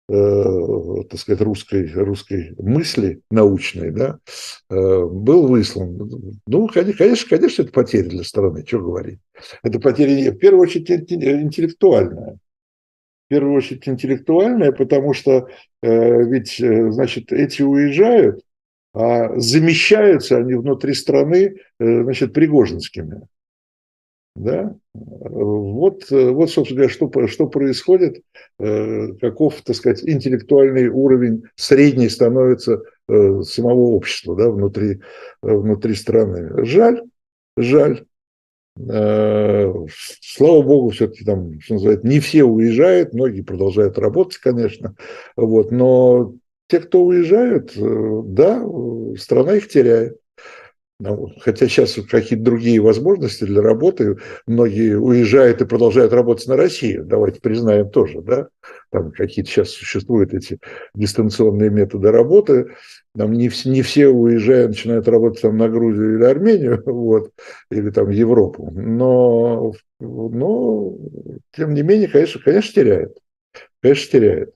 Speaker 3: так сказать, русской, русской мысли научной, да, был выслан. Ну, конечно, конечно, это потеря для страны, что говорить. Это потеря, в первую очередь, интеллектуальная. В первую очередь, интеллектуальная, потому что ведь, значит, эти уезжают, а замещаются они внутри страны, значит, пригожинскими. Да? Вот, вот, собственно говоря, что, что происходит, каков, так сказать, интеллектуальный уровень средний становится самого общества, да, внутри, внутри страны. Жаль, жаль. Слава богу, все-таки там, что называется, не все уезжают, многие продолжают работать, конечно, вот, но те, кто уезжают, да, страна их теряет. Хотя сейчас какие-то другие возможности для работы, многие уезжают и продолжают работать на Россию, давайте признаем тоже, да, там какие-то сейчас существуют эти дистанционные методы работы, там не, не все уезжают, начинают работать там на Грузию или Армению, вот, или там Европу, но, но тем не менее, конечно, конечно, теряет, конечно, теряет.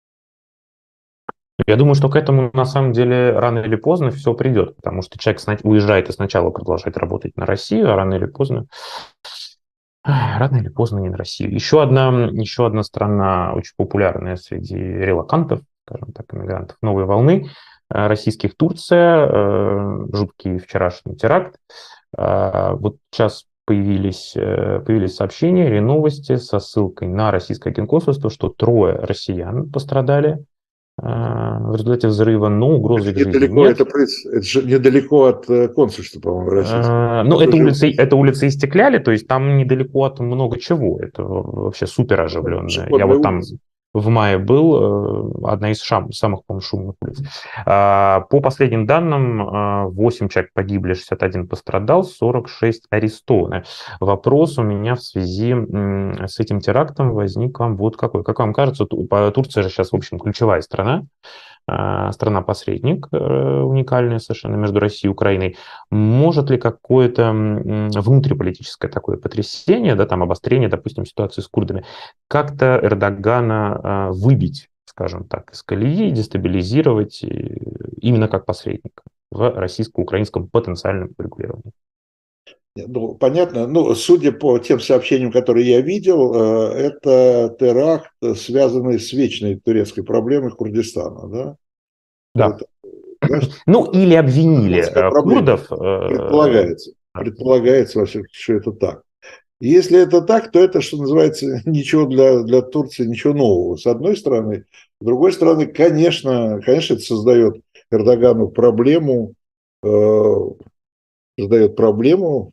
Speaker 2: Я думаю, что к этому, на самом деле, рано или поздно все придет, потому что человек уезжает и сначала продолжает работать на Россию, а рано или поздно, рано или поздно не на Россию. Еще одна, еще одна страна, очень популярная среди релокантов, скажем так, иммигрантов новой волны российских, Турция, жуткий вчерашний теракт. Вот сейчас появились, появились сообщения или новости со ссылкой на российское генконсульство, что трое россиян пострадали в результате взрыва, но угрозы
Speaker 3: Это
Speaker 2: к жизни
Speaker 3: недалеко,
Speaker 2: нет.
Speaker 3: это, это же недалеко от э, консульства, по-моему, российского.
Speaker 2: Э, Ну, это
Speaker 3: Тоже
Speaker 2: улицы, это улицы Истекляли, то есть там недалеко от много чего. Это вообще супер оживленная. Я
Speaker 3: пешеходная
Speaker 2: вот там
Speaker 3: улица.
Speaker 2: в мае был, э, одна из шам- самых, по-моему, шумных улиц. А, По последним данным, а, восемь человек погибли, шестьдесят один пострадал, сорок шесть арестованы. Вопрос у меня в связи м, с этим терактом возник вам вот какой. Как вам кажется, Ту- по- Турция же сейчас, в общем, ключевая страна, а, страна-посредник, э, уникальная совершенно между Россией и Украиной. Может ли какое-то м, внутриполитическое такое потрясение, да, там обострение, допустим, ситуации с курдами, как-то Эрдогана а, выбить, скажем так, из колеи, дестабилизировать и именно как посредника в российско-украинском потенциальном урегулировании?
Speaker 3: Ну, понятно. Ну, судя по тем сообщениям, которые я видел, э, это теракт, связанный с вечной турецкой проблемой Курдистана, да?
Speaker 2: Да.
Speaker 3: Это, знаешь,
Speaker 2: Ну, или обвинили
Speaker 3: курдская
Speaker 2: э,
Speaker 3: проблема.
Speaker 2: курдов. э,
Speaker 3: Предполагается.
Speaker 2: да.
Speaker 3: Предполагается, во всяком случае, что это так. И если это так, то это, что называется, ничего для, для Турции, ничего нового, с одной стороны. С другой стороны, конечно, конечно, это создает Эрдогану проблему, э, создает проблему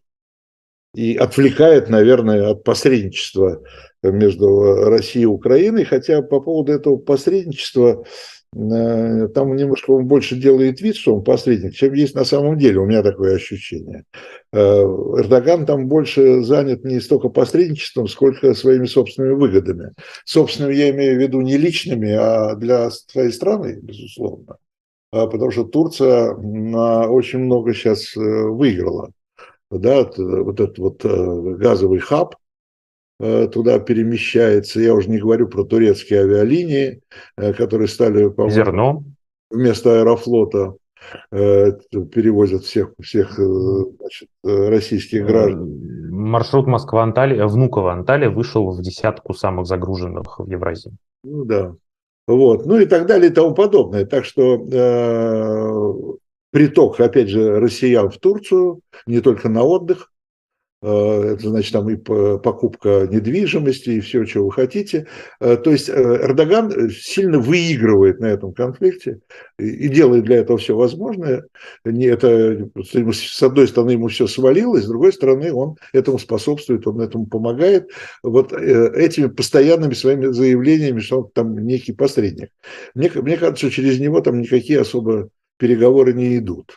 Speaker 3: и отвлекает, наверное, от посредничества между Россией и Украиной, хотя по поводу этого посредничества э, там немножко он больше делает вид, что он посредник, чем есть на самом деле, у меня такое ощущение. Э, Эрдоган там больше занят не столько посредничеством, сколько своими собственными выгодами. Собственными я имею в виду не личными, а для своей страны, безусловно. А потому что Турция на очень много сейчас выиграла. Да, вот этот вот газовый хаб туда перемещается. Я уже не говорю про турецкие авиалинии, которые стали, по-моему,
Speaker 2: Зерно.
Speaker 3: вместо Аэрофлота перевозят всех, всех значит, российских граждан.
Speaker 2: Маршрут Москва-Анталия, Внуково-Анталия вышел в десятку самых загруженных в Евразии.
Speaker 3: Ну да. Вот. Ну и так далее и тому подобное. Так что э, приток, опять же, россиян в Турцию, не только на отдых, это значит там и покупка недвижимости, и все, чего вы хотите. То есть Эрдоган сильно выигрывает на этом конфликте и делает для этого все возможное. Не это, с одной стороны, ему все свалилось, с другой стороны, он этому способствует, он этому помогает вот этими постоянными своими заявлениями, что он там некий посредник. Мне, мне кажется, что через него там никакие особо переговоры не идут.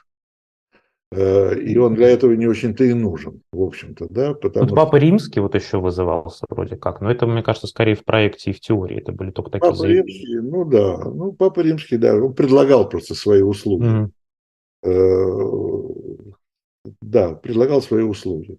Speaker 3: И он для этого не очень-то и нужен, в общем-то, да, потому
Speaker 2: Тут
Speaker 3: что...
Speaker 2: Папа Римский вот еще вызывался вроде как, но это, мне кажется, скорее в проекте и в теории, это были только такие
Speaker 3: Папа
Speaker 2: заявления.
Speaker 3: Римский, ну да, ну Папа Римский, да, он предлагал просто свои услуги. Mm-hmm. Да, предлагал свои услуги.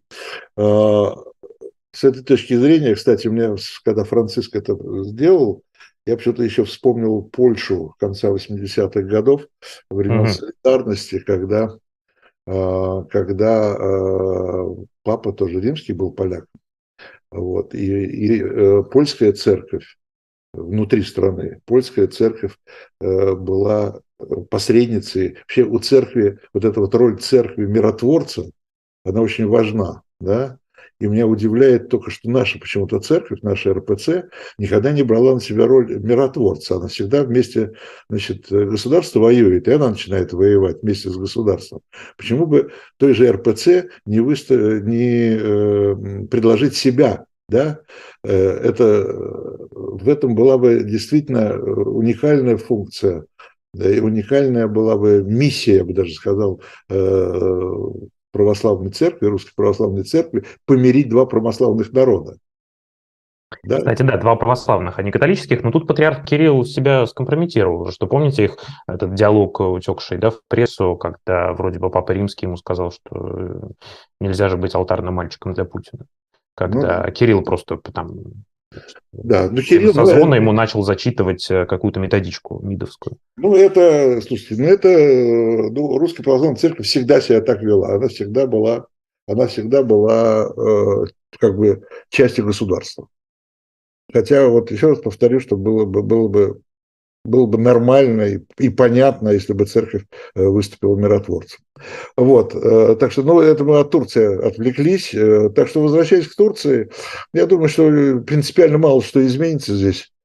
Speaker 3: С этой точки зрения, кстати, у меня, когда Франциск это сделал, я почему-то еще вспомнил Польшу конца восьмидесятых годов, времен mm-hmm. солидарности, когда когда э, папа тоже римский был поляк, вот, и, и э, польская церковь внутри страны, польская церковь э, была посредницей, вообще у церкви, вот эта вот роль церкви миротворца, она очень важна, да, и меня удивляет только, что наша почему-то церковь, наша эр пэ цэ, никогда не брала на себя роль миротворца. Она всегда вместе, значит, государство воюет, и она начинает воевать вместе с государством. Почему бы той же эр пэ цэ не, выстав... не э, предложить себя? Да? Это, в этом была бы действительно уникальная функция, да, и уникальная была бы миссия, я бы даже сказал, э, православной церкви, русской православной церкви, помирить два православных народа. Да?
Speaker 2: Кстати, да, два православных, а не католических, но тут патриарх Кирилл себя скомпрометировал, что помните их, этот диалог утекший, да, в прессу, когда вроде бы Папа Римский ему сказал, что нельзя же быть алтарным мальчиком для Путина, когда ну, Кирилл просто там
Speaker 3: да, ну, Кирилл,
Speaker 2: со звона ему начал зачитывать какую-то методичку мидовскую.
Speaker 3: Ну, это, слушайте, ну, это, ну, Русская Православная Церковь всегда себя так вела, она всегда была, она всегда была, э, как бы, частью государства. Хотя, вот еще раз повторю, что было бы, было бы, было бы нормально и, и понятно, если бы церковь выступила миротворцем. Вот, э, так что, ну, это мы от Турции отвлеклись. Э, так что, возвращаясь к Турции, я думаю, что принципиально мало что изменится здесь.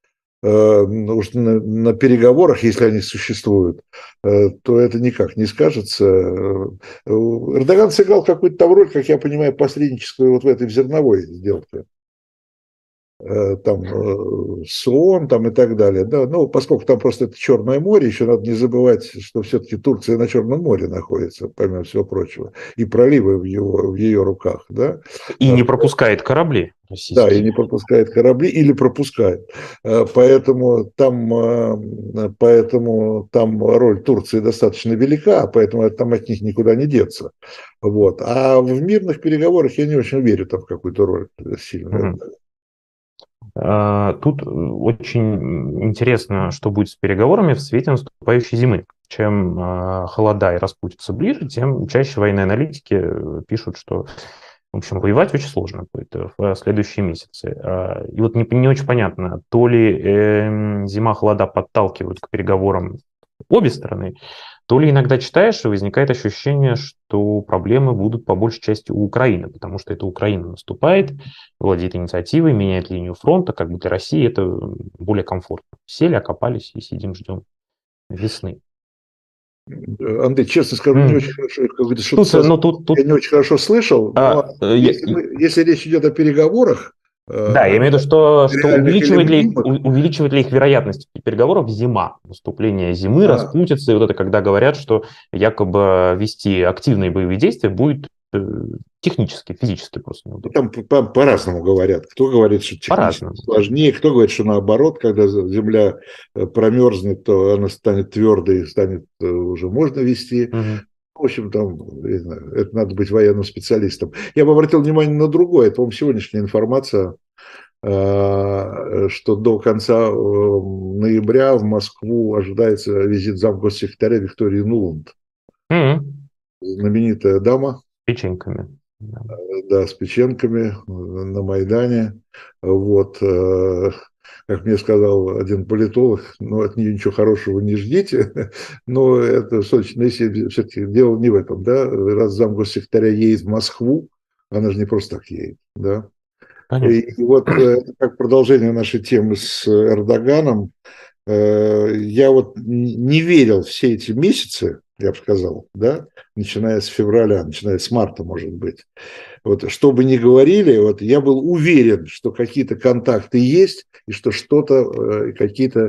Speaker 3: уж на, на переговорах, если они существуют, то это никак не скажется. Эрдоган сыграл какую-то там роль, как я понимаю, посредническую вот в этой зерновой сделке. Там с ООН там, и так далее. Да, ну, поскольку там просто это Черное море, еще надо не забывать, что все-таки Турция на Черном море находится, помимо всего прочего, и проливы в, его, в ее руках. Да?
Speaker 2: И не пропускает корабли российские.
Speaker 3: Да, и не пропускает корабли, или пропускает. Поэтому там, поэтому там роль Турции достаточно велика, поэтому там от них никуда не деться. Вот. А в мирных переговорах я не очень верю там в какую-то роль сильную. Mm-hmm.
Speaker 2: Тут очень интересно, что будет с переговорами в свете наступающей зимы. Чем холода и распутятся ближе, тем чаще военные аналитики пишут, что, в общем, воевать очень сложно будет в следующие месяцы. И вот не, не очень понятно, то ли э, зима, холода подталкивают к переговорам обе стороны, то ли иногда читаешь, и возникает ощущение, что проблемы будут по большей части у Украины, потому что это Украина наступает, владеет инициативой, меняет линию фронта, как бы для России это более комфортно. Сели, окопались и сидим, ждем весны.
Speaker 3: Андрей, честно скажу, mm. не очень хорошо, как говорится, что
Speaker 2: тут, ну, тут, тут...
Speaker 3: я не очень хорошо слышал,
Speaker 2: а,
Speaker 3: но
Speaker 2: я...
Speaker 3: если, мы, если речь идет о переговорах.
Speaker 2: Да, я имею в виду, что, что увеличивает, ли, увеличивает ли их вероятность переговоров зима, наступление зимы, а. распутится, и вот это когда говорят, что якобы вести активные боевые действия будет технически, физически просто неудобно.
Speaker 3: Там по- по-разному говорят. Кто говорит, что технически сложнее, кто говорит, что наоборот, когда земля промерзнет, то она станет твердой, станет уже можно вести. Угу. В общем, там, не знаю, это надо быть военным специалистом. Я бы обратил внимание на другое. Это, по-моему, сегодняшняя информация, что до конца ноября в Москву ожидается визит замгоссекретаря Виктории Нуланд. Mm-hmm. Знаменитая дама.
Speaker 2: С печеньками.
Speaker 3: Да, с печенками на Майдане. Вот. Как мне сказал один политолог, ну, от нее ничего хорошего не ждите, но это все-таки дело не в этом, да, раз замгоссекретаря едет в Москву, она же не просто так едет, да. И, и вот как продолжение нашей темы с Эрдоганом, я вот не верил все эти месяцы, я бы сказал, да, начиная с февраля, начиная с марта, может быть. Вот, что бы ни говорили, вот, я был уверен, что какие-то контакты есть, и что что-то, какие-то,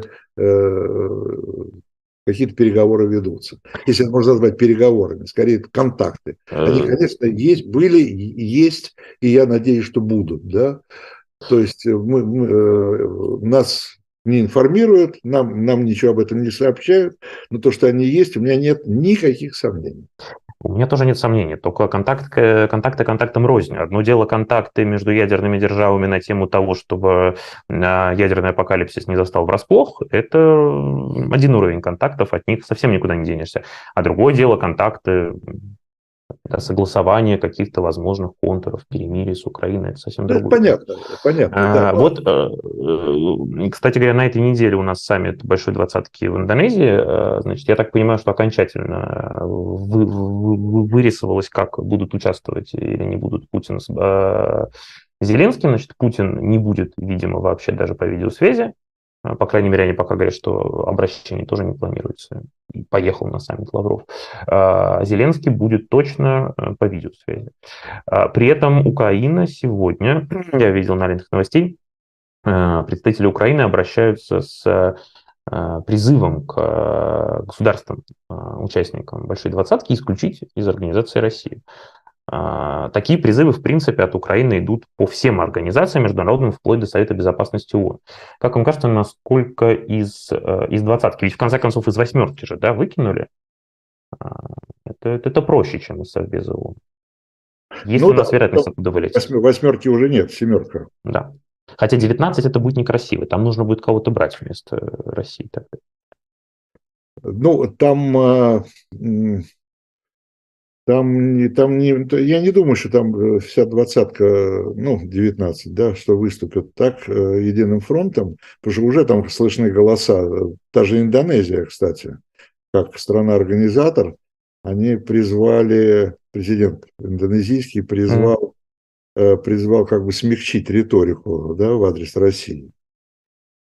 Speaker 3: какие-то переговоры ведутся. Если это можно назвать переговорами, скорее это контакты. Они, конечно, есть, были, есть, и я надеюсь, что будут. Да? То есть мы, мы, нас не информируют, нам, нам ничего об этом не сообщают, но то, что они есть, у меня нет никаких сомнений.
Speaker 2: У меня тоже нет сомнений, только контакт, контакты контактам рознь. Одно дело контакты между ядерными державами на тему того, чтобы ядерный апокалипсис не застал врасплох, это один уровень контактов, от них совсем никуда не денешься. А другое дело контакты, да, согласование каких-то возможных контуров, перемирия с Украиной, это совсем другое.
Speaker 3: Понятно, понятно.
Speaker 2: А,
Speaker 3: да,
Speaker 2: вот, да. Кстати говоря, на этой неделе у нас саммит Большой Двадцатки в Индонезии. Значит, я так понимаю, что окончательно вы, вы, вырисовалось, как будут участвовать или не будут Путин с Зеленским. Значит, Путин не будет, видимо, вообще даже по видеосвязи. По крайней мере, они пока говорят, что обращение тоже не планируется. И поехал на саммит Лавров. Зеленский будет точно по видеосвязи. При этом Украина сегодня, я видел на лентах новостей, представители Украины обращаются с призывом к государствам, участникам Большой Двадцатки, исключить из Организации России. Такие призывы, в принципе, от Украины идут по всем организациям международным, вплоть до Совета Безопасности ООН. Как вам кажется, насколько из, из двадцатки, ведь в конце концов из восьмерки же, да, выкинули? Это, это проще, чем из Совбеза ООН. Есть ну, ли у нас да, вероятность оттуда вылететь?
Speaker 3: Восьмерки уже нет, семерка.
Speaker 2: Да. Хотя девятнадцать это будет некрасиво, там нужно будет кого-то брать вместо России. Тогда.
Speaker 3: Ну, там... Там, там не, я не думаю, что там вся двадцатка, ну, девятнадцать, да, что выступят так единым фронтом, потому что уже там слышны голоса. Та же Индонезия, кстати, как страна-организатор, они призвали, президент индонезийский призвал, mm. призвал как бы смягчить риторику, да, в адрес России.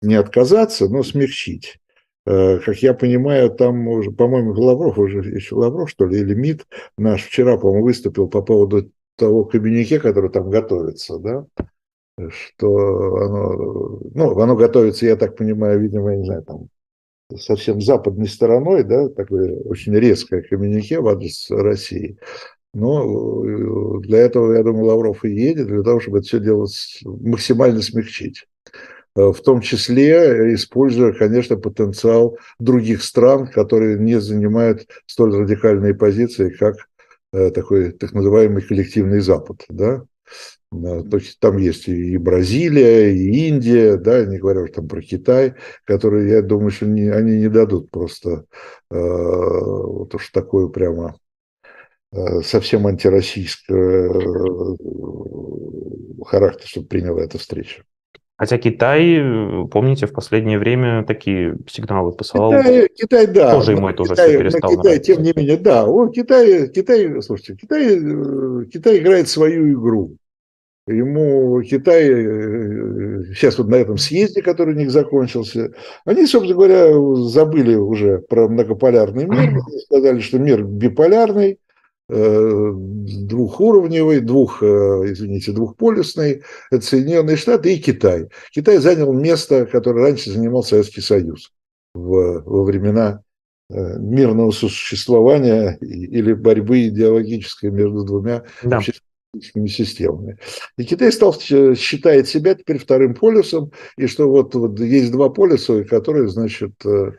Speaker 3: не отказаться, но смягчить. Как я понимаю, там уже, по-моему, Лавров, уже еще Лавров, что ли, или МИД наш вчера, по-моему, выступил по поводу того коммюнике, который там готовится, да, что оно, ну, оно готовится, я так понимаю, видимо, я не знаю, там, совсем западной стороной, да, такое очень резкое коммюнике в адрес России. Но для этого, я думаю, Лавров и едет, для того, чтобы это все дело максимально смягчить. В том числе используя, конечно, потенциал других стран, которые не занимают столь радикальные позиции, как такой так называемый коллективный Запад, да. То есть там есть и Бразилия, и Индия, да, не говоря уже там про Китай, которые, я думаю, что не, они не дадут просто э, вот уж такое прямо э, совсем антироссийское э, характер, чтобы приняла эта встреча.
Speaker 2: Хотя Китай, помните, в последнее время такие сигналы посылал.
Speaker 3: Китай, Китай да.
Speaker 2: Тоже ему это уже все перестало
Speaker 3: Китай,
Speaker 2: нравиться.
Speaker 3: тем не менее, да. Он, Китай, Китай, слушайте, Китай, Китай играет свою игру. Ему Китай, сейчас вот на этом съезде, который у них закончился, они, собственно говоря, забыли уже про многополярный мир, они сказали, что мир биполярный, двухуровневый, двух, извините, двухполюсный, это Соединенные Штаты и Китай. Китай занял место, которое раньше занимал Советский Союз в, во времена мирного существования или борьбы идеологической между двумя
Speaker 2: Да.
Speaker 3: общественными системами. И Китай стал, считает себя теперь вторым полюсом, и что вот, вот есть два полюса, которые, значит,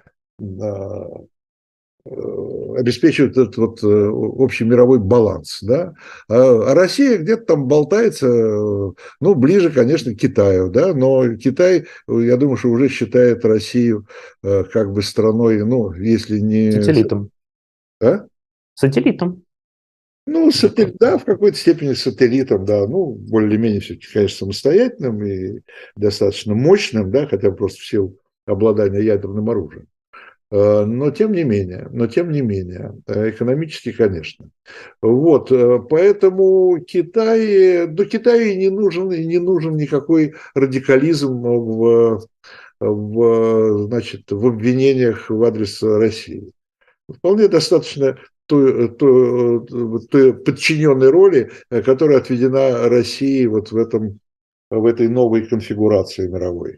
Speaker 3: обеспечивают этот вот общий мировой баланс, да, а Россия где-то там болтается, ну, ближе, конечно, к Китаю, да, но Китай, я думаю, что уже считает Россию как бы страной, ну, если не...
Speaker 2: Сателлитом.
Speaker 3: А?
Speaker 2: Сателлитом.
Speaker 3: Ну, сателлит, да, в какой-то степени сателлитом, да, ну, более-менее все-таки, конечно, самостоятельным и достаточно мощным, да, хотя бы просто в силу обладания ядерным оружием. Но тем не менее, но тем не менее, экономически, конечно. Вот, поэтому Китай, да, Китаю не нужен, не нужен никакой радикализм в, в, значит, в обвинениях в адрес России. Вполне достаточно той, той, той подчиненной роли, которая отведена России вот в, этом, в этой новой конфигурации мировой.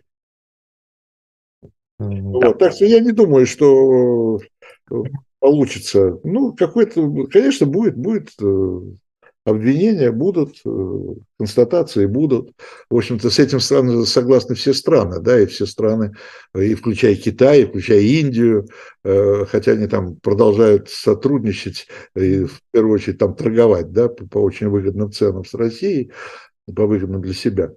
Speaker 3: Да. Вот, так что я не думаю, что получится. Ну, какой-то, конечно, будет, будет обвинения, будут, констатации будут. В общем-то, с этим согласны все страны, да, и все страны, и включая Китай, и включая Индию, хотя они там продолжают сотрудничать и в первую очередь там торговать, да, по, по очень выгодным ценам с Россией, по выгодным для себя.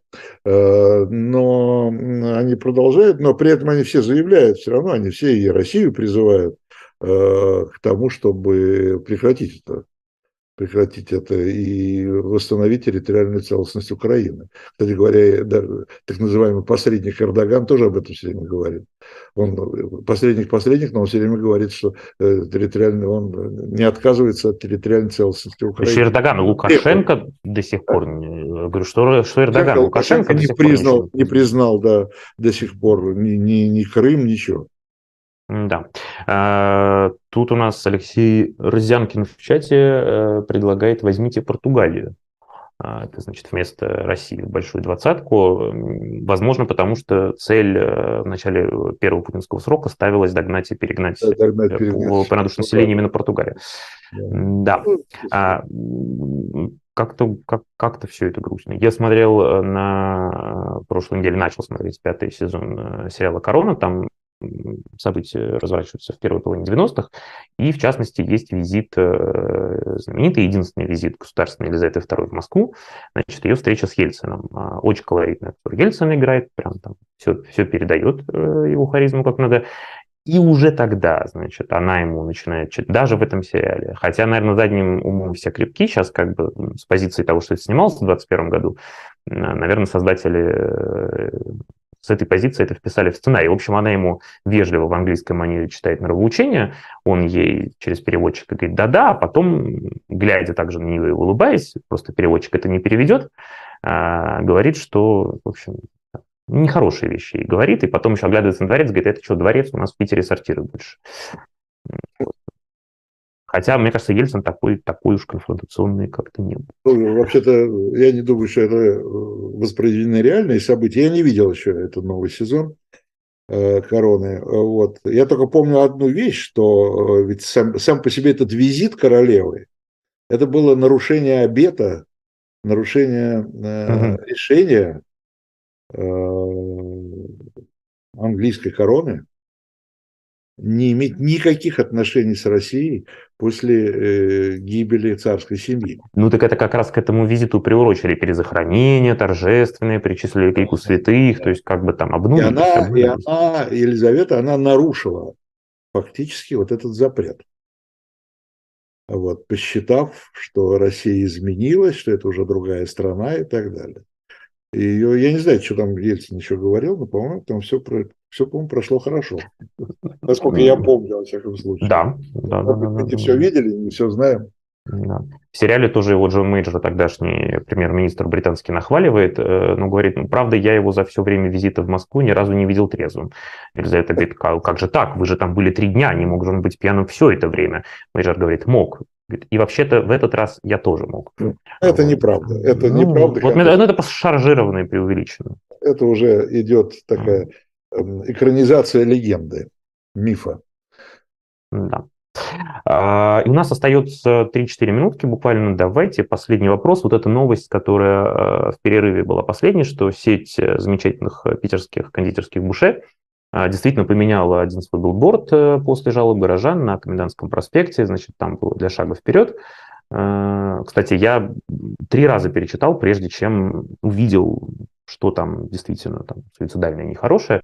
Speaker 3: Но они продолжают, но при этом они все заявляют, все равно они все и Россию призывают к тому, чтобы прекратить это, прекратить это и восстановить территориальную целостность Украины. Кстати говоря, да, так называемый посредник Эрдоган тоже об этом все время говорит. Он посредник-посредник, но он все время говорит, что территориальный, он не отказывается от территориальной целостности Украины.
Speaker 2: Еще Эрдоган и Лукашенко Требует. До сих пор, я говорю, что, что Эрдоган, Лукашенко, Лукашенко
Speaker 3: не признал, пор не признал, да, до сих пор ни, ни, ни Крым, ничего.
Speaker 2: Да. Тут у нас Алексей Розянкин в чате предлагает: возьмите Португалию. Это значит вместо России в большую двадцатку. Возможно, потому что цель в начале первого путинского срока ставилась догнать и перегнать, да, догнать, перегнать. По, по душу населения именно Португалию. Да. да. Как-то, как, как-то все это грустно. Я смотрел на прошлой неделе, начал смотреть пятый сезон сериала «Корона». Там события разворачиваются в первой половине девяностых, и, в частности, есть визит, знаменитый, единственный визит государственной Елизаветы второй в Москву, значит, ее встреча с Ельцином. Очень колоритный актер Ельцин играет, прям там все, все передает его харизму как надо. И уже тогда, значит, она ему начинает читать, даже в этом сериале, хотя, наверное, задним умом все крепки, сейчас как бы с позиции того, что это снималось в двадцать первом году, наверное, создатели с этой позиции это вписали в сценарий. В общем, она ему вежливо в английской манере читает нравоучение, он ей через переводчика говорит «да-да», а потом, глядя также на нее и улыбаясь, просто переводчик это не переведет, говорит, что, в общем, нехорошие вещи и говорит, и потом еще оглядывается на дворец, говорит, это что, дворец, у нас в Питере сортируют больше. Хотя, мне кажется, Ельцин такой, такой уж конфронтационный как-то не был.
Speaker 3: Ну, вообще-то, я не думаю, что это воспроизведены реальные события. Я не видел еще этот новый сезон э, «Короны». Вот. Я только помню одну вещь, что ведь сам, сам по себе этот визит королевы, это было нарушение обета, нарушение э, угу. решения э, английской короны не иметь никаких отношений с Россией после э, гибели царской семьи.
Speaker 2: Ну так это как раз к этому визиту приурочили перезахоронение, торжественное, перечислили к лику святых, то есть как бы там обнулились.
Speaker 3: И она,
Speaker 2: обнулились.
Speaker 3: И она, Елизавета, она нарушила фактически вот этот запрет. Вот, посчитав, что Россия изменилась, что это уже другая страна и так далее. И ее, я не знаю, что там Ельцин еще говорил, но, по-моему, там все, все по-моему, прошло хорошо. Насколько я помню, во всяком случае.
Speaker 2: Да, да, да.
Speaker 3: Мы
Speaker 2: да,
Speaker 3: не
Speaker 2: да,
Speaker 3: все
Speaker 2: да.
Speaker 3: видели, не все знаем.
Speaker 2: Да. В сериале тоже его Джон Мейджор, тогдашний премьер-министр британский, нахваливает, но говорит, ну, правда, я его за все время визита в Москву ни разу не видел трезвым. Елизавета говорит, как, как же так, вы же там были три дня, не мог же он быть пьяным все это время. Мейджор говорит, мог. И вообще-то в этот раз я тоже мог.
Speaker 3: Это
Speaker 2: вот.
Speaker 3: неправда. Это
Speaker 2: ну,
Speaker 3: неправда.
Speaker 2: Вот, ну, это пошаржировано и преувеличено.
Speaker 3: Это уже идет такая экранизация легенды, мифа.
Speaker 2: Да. И у нас остается три-четыре минутки буквально. Давайте последний вопрос. Вот эта новость, которая в перерыве была последней, что сеть замечательных питерских кондитерских буше действительно поменяла один свой билборд после жалоб горожан на Комендантском проспекте. Значит, там было для шага вперед. Кстати, я три раза перечитал, прежде чем увидел, что там действительно там, суицидальное и нехорошее.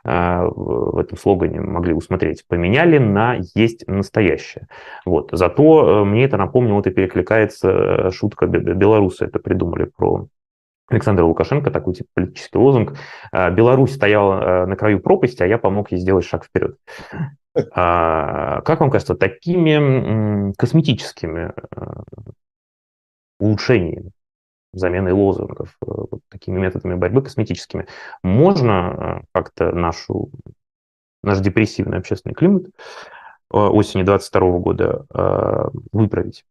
Speaker 2: В этом слогане могли усмотреть. Поменяли на «есть настоящее». Вот. Зато мне это напомнило, это перекликается шутка белорусы. Это придумали про Александра Лукашенко, такой типа политический лозунг. Беларусь стояла на краю пропасти, а я помог ей сделать шаг вперед. Как вам кажется, такими косметическими улучшениями, заменой лозунгов, вот такими методами борьбы косметическими, можно как-то нашу, наш депрессивный общественный климат осени двадцать второго года выправить?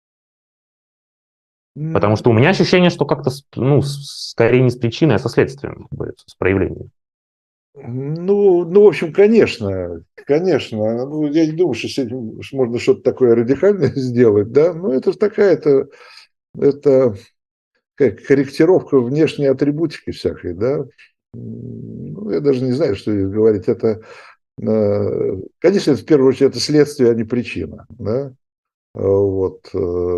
Speaker 2: Потому что у меня ощущение, что как-то, ну, скорее не с причиной, а со следствием борются, с проявлением.
Speaker 3: Ну, ну, в общем, конечно, конечно. Ну, я не думаю, что с этим можно что-то такое радикальное сделать, да. Но это же такая, это, это как корректировка внешней атрибутики всякой, да. Ну, я даже не знаю, что говорить. Это, конечно, это в первую очередь это следствие, а не причина, да. Вот.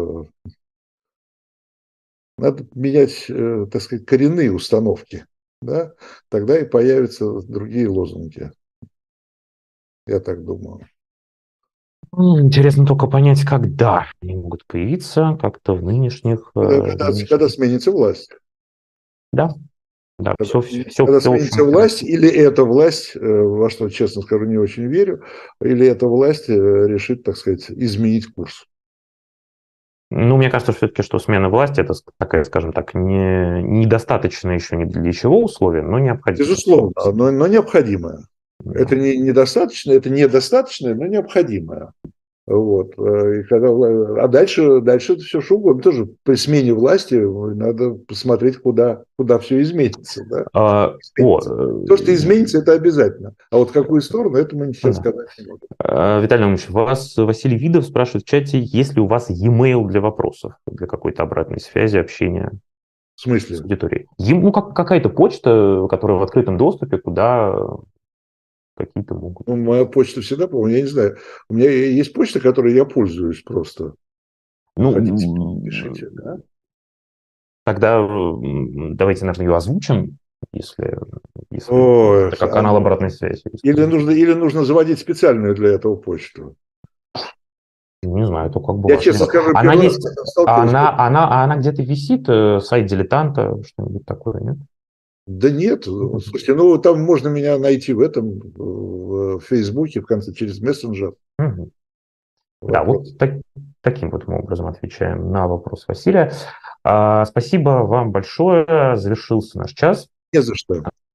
Speaker 3: Надо менять, так сказать, коренные установки, да, тогда и появятся другие лозунги. Я так думаю.
Speaker 2: Интересно только понять, когда они могут появиться, как-то в нынешних...
Speaker 3: Когда, когда, нынешних... когда сменится власть.
Speaker 2: Да, да.
Speaker 3: Когда,
Speaker 2: все, все,
Speaker 3: когда
Speaker 2: все,
Speaker 3: сменится власть, или эта власть, во что, честно скажу, не очень верю, или эта власть решит, так сказать, изменить курс.
Speaker 2: Ну, мне кажется, все-таки, что смена власти – это такая, скажем так, не, недостаточно еще ни для чего условия, но необходимое.
Speaker 3: Безусловно, но, но необходимое. Да. Это не недостаточно, это недостаточное, но необходимое. Вот. И когда, а дальше, дальше это все что угодно. Тоже при смене власти надо посмотреть, куда, куда все изменится. Да?
Speaker 2: А,
Speaker 3: изменится.
Speaker 2: О,
Speaker 3: То, что изменится, это обязательно. А вот в какую сторону, это мы сейчас да. сказать не можем.
Speaker 2: Виталий Наумович, вас Василий Видов спрашивает в чате, есть ли у вас e-mail для вопросов, для какой-то обратной связи, общения
Speaker 3: в смысле?
Speaker 2: С аудиторией? Ну, как, какая-то почта, которая в открытом доступе, куда... какие-то могут.
Speaker 3: Ну, моя почта всегда, по-моему, я не знаю. У меня есть почта, которой я пользуюсь просто.
Speaker 2: Ну,
Speaker 3: хотите, пишите, да?
Speaker 2: Тогда давайте, наверное, ее озвучим, если, если
Speaker 3: О,
Speaker 2: это как канал а... обратной связи.
Speaker 3: Или нужно, или нужно заводить специальную для этого почту.
Speaker 2: Не знаю, это как бы...
Speaker 3: Я честно скажу,
Speaker 2: она есть, она, она, она где-то висит, сайт «Дилетанта», что-нибудь такое, нет?
Speaker 3: Да нет, слушайте, ну там можно меня найти в этом, в Фейсбуке, в конце, через мессенджер.
Speaker 2: Угу. Да, вот так, таким вот мы образом отвечаем на вопрос Василия. А, спасибо вам большое, завершился наш час.
Speaker 3: Не за что.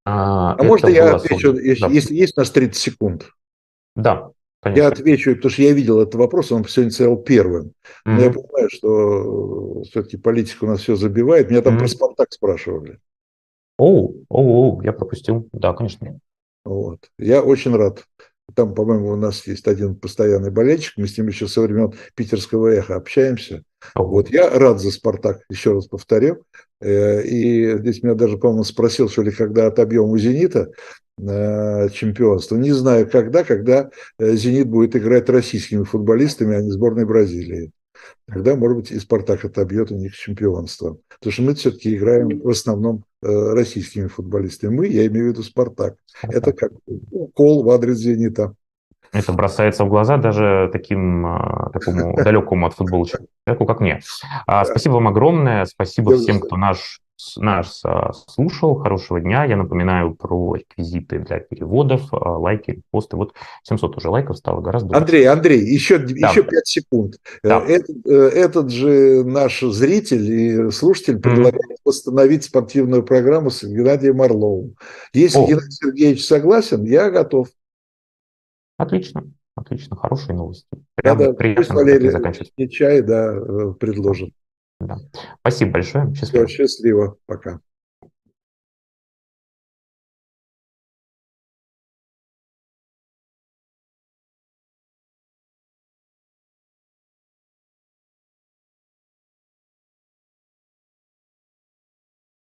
Speaker 2: А,
Speaker 3: А можно
Speaker 2: это
Speaker 3: я
Speaker 2: было
Speaker 3: отвечу,
Speaker 2: создано.
Speaker 3: если,
Speaker 2: Да,
Speaker 3: если есть у нас тридцать секунд?
Speaker 2: да,
Speaker 3: Я
Speaker 2: конечно.
Speaker 3: отвечу, потому что я видел этот вопрос, он сегодня стоял первым. Но я
Speaker 2: Мгм.
Speaker 3: понимаю, что все-таки политика у нас все забивает. Меня там про
Speaker 2: Мгм.
Speaker 3: «Спартак» спрашивали.
Speaker 2: Оу, оу, оу, я пропустил. Да, конечно.
Speaker 3: Вот. Я очень рад. Там, по-моему, у нас есть один постоянный болельщик, мы с ним еще со времен питерского «Эхо» общаемся.
Speaker 2: Ого.
Speaker 3: Вот я рад за «Спартак», еще раз повторю. Э, И здесь меня даже, по-моему, спросил, что ли, когда отобьем у «Зенита» э, чемпионство. Не знаю, когда, когда э, «Зенит» будет играть российскими футболистами, а не сборной Бразилии. Тогда, может быть, и «Спартак» отобьет у них чемпионство. Потому что мы все-таки играем в основном э, российскими футболистами. Мы, я имею в виду «Спартак». Это как укол в адрес «Зенита».
Speaker 2: Это бросается в глаза даже таким, а, такому далекому от футбола человеку, как мне. А,
Speaker 3: Да.
Speaker 2: Спасибо вам огромное. Спасибо
Speaker 3: Я бы
Speaker 2: всем,
Speaker 3: сказал.
Speaker 2: кто наш, с- нас а, слушал. Хорошего дня. Я напоминаю про реквизиты для переводов, а, лайки, посты. Вот семьсот уже лайков стало, гораздо лучше.
Speaker 3: Андрей, Андрей, еще, еще
Speaker 2: Да,
Speaker 3: пять секунд. Э,
Speaker 2: да.
Speaker 3: Этот, э, этот же наш зритель и слушатель
Speaker 2: Мгм.
Speaker 3: предлагает восстановить спортивную программу с Геннадием Орловым. Если
Speaker 2: О,
Speaker 3: Геннадий Сергеевич согласен, я готов.
Speaker 2: отлично. Отлично. Хорошие новости. Прям
Speaker 3: Да-да, пусть
Speaker 2: приятно на таких
Speaker 3: Валерий
Speaker 2: заканчивать.
Speaker 3: Нечай, да, э,
Speaker 2: Да,
Speaker 3: предложит.
Speaker 2: да. Спасибо большое.
Speaker 3: Все,
Speaker 2: Счастливо.
Speaker 3: счастливо, пока.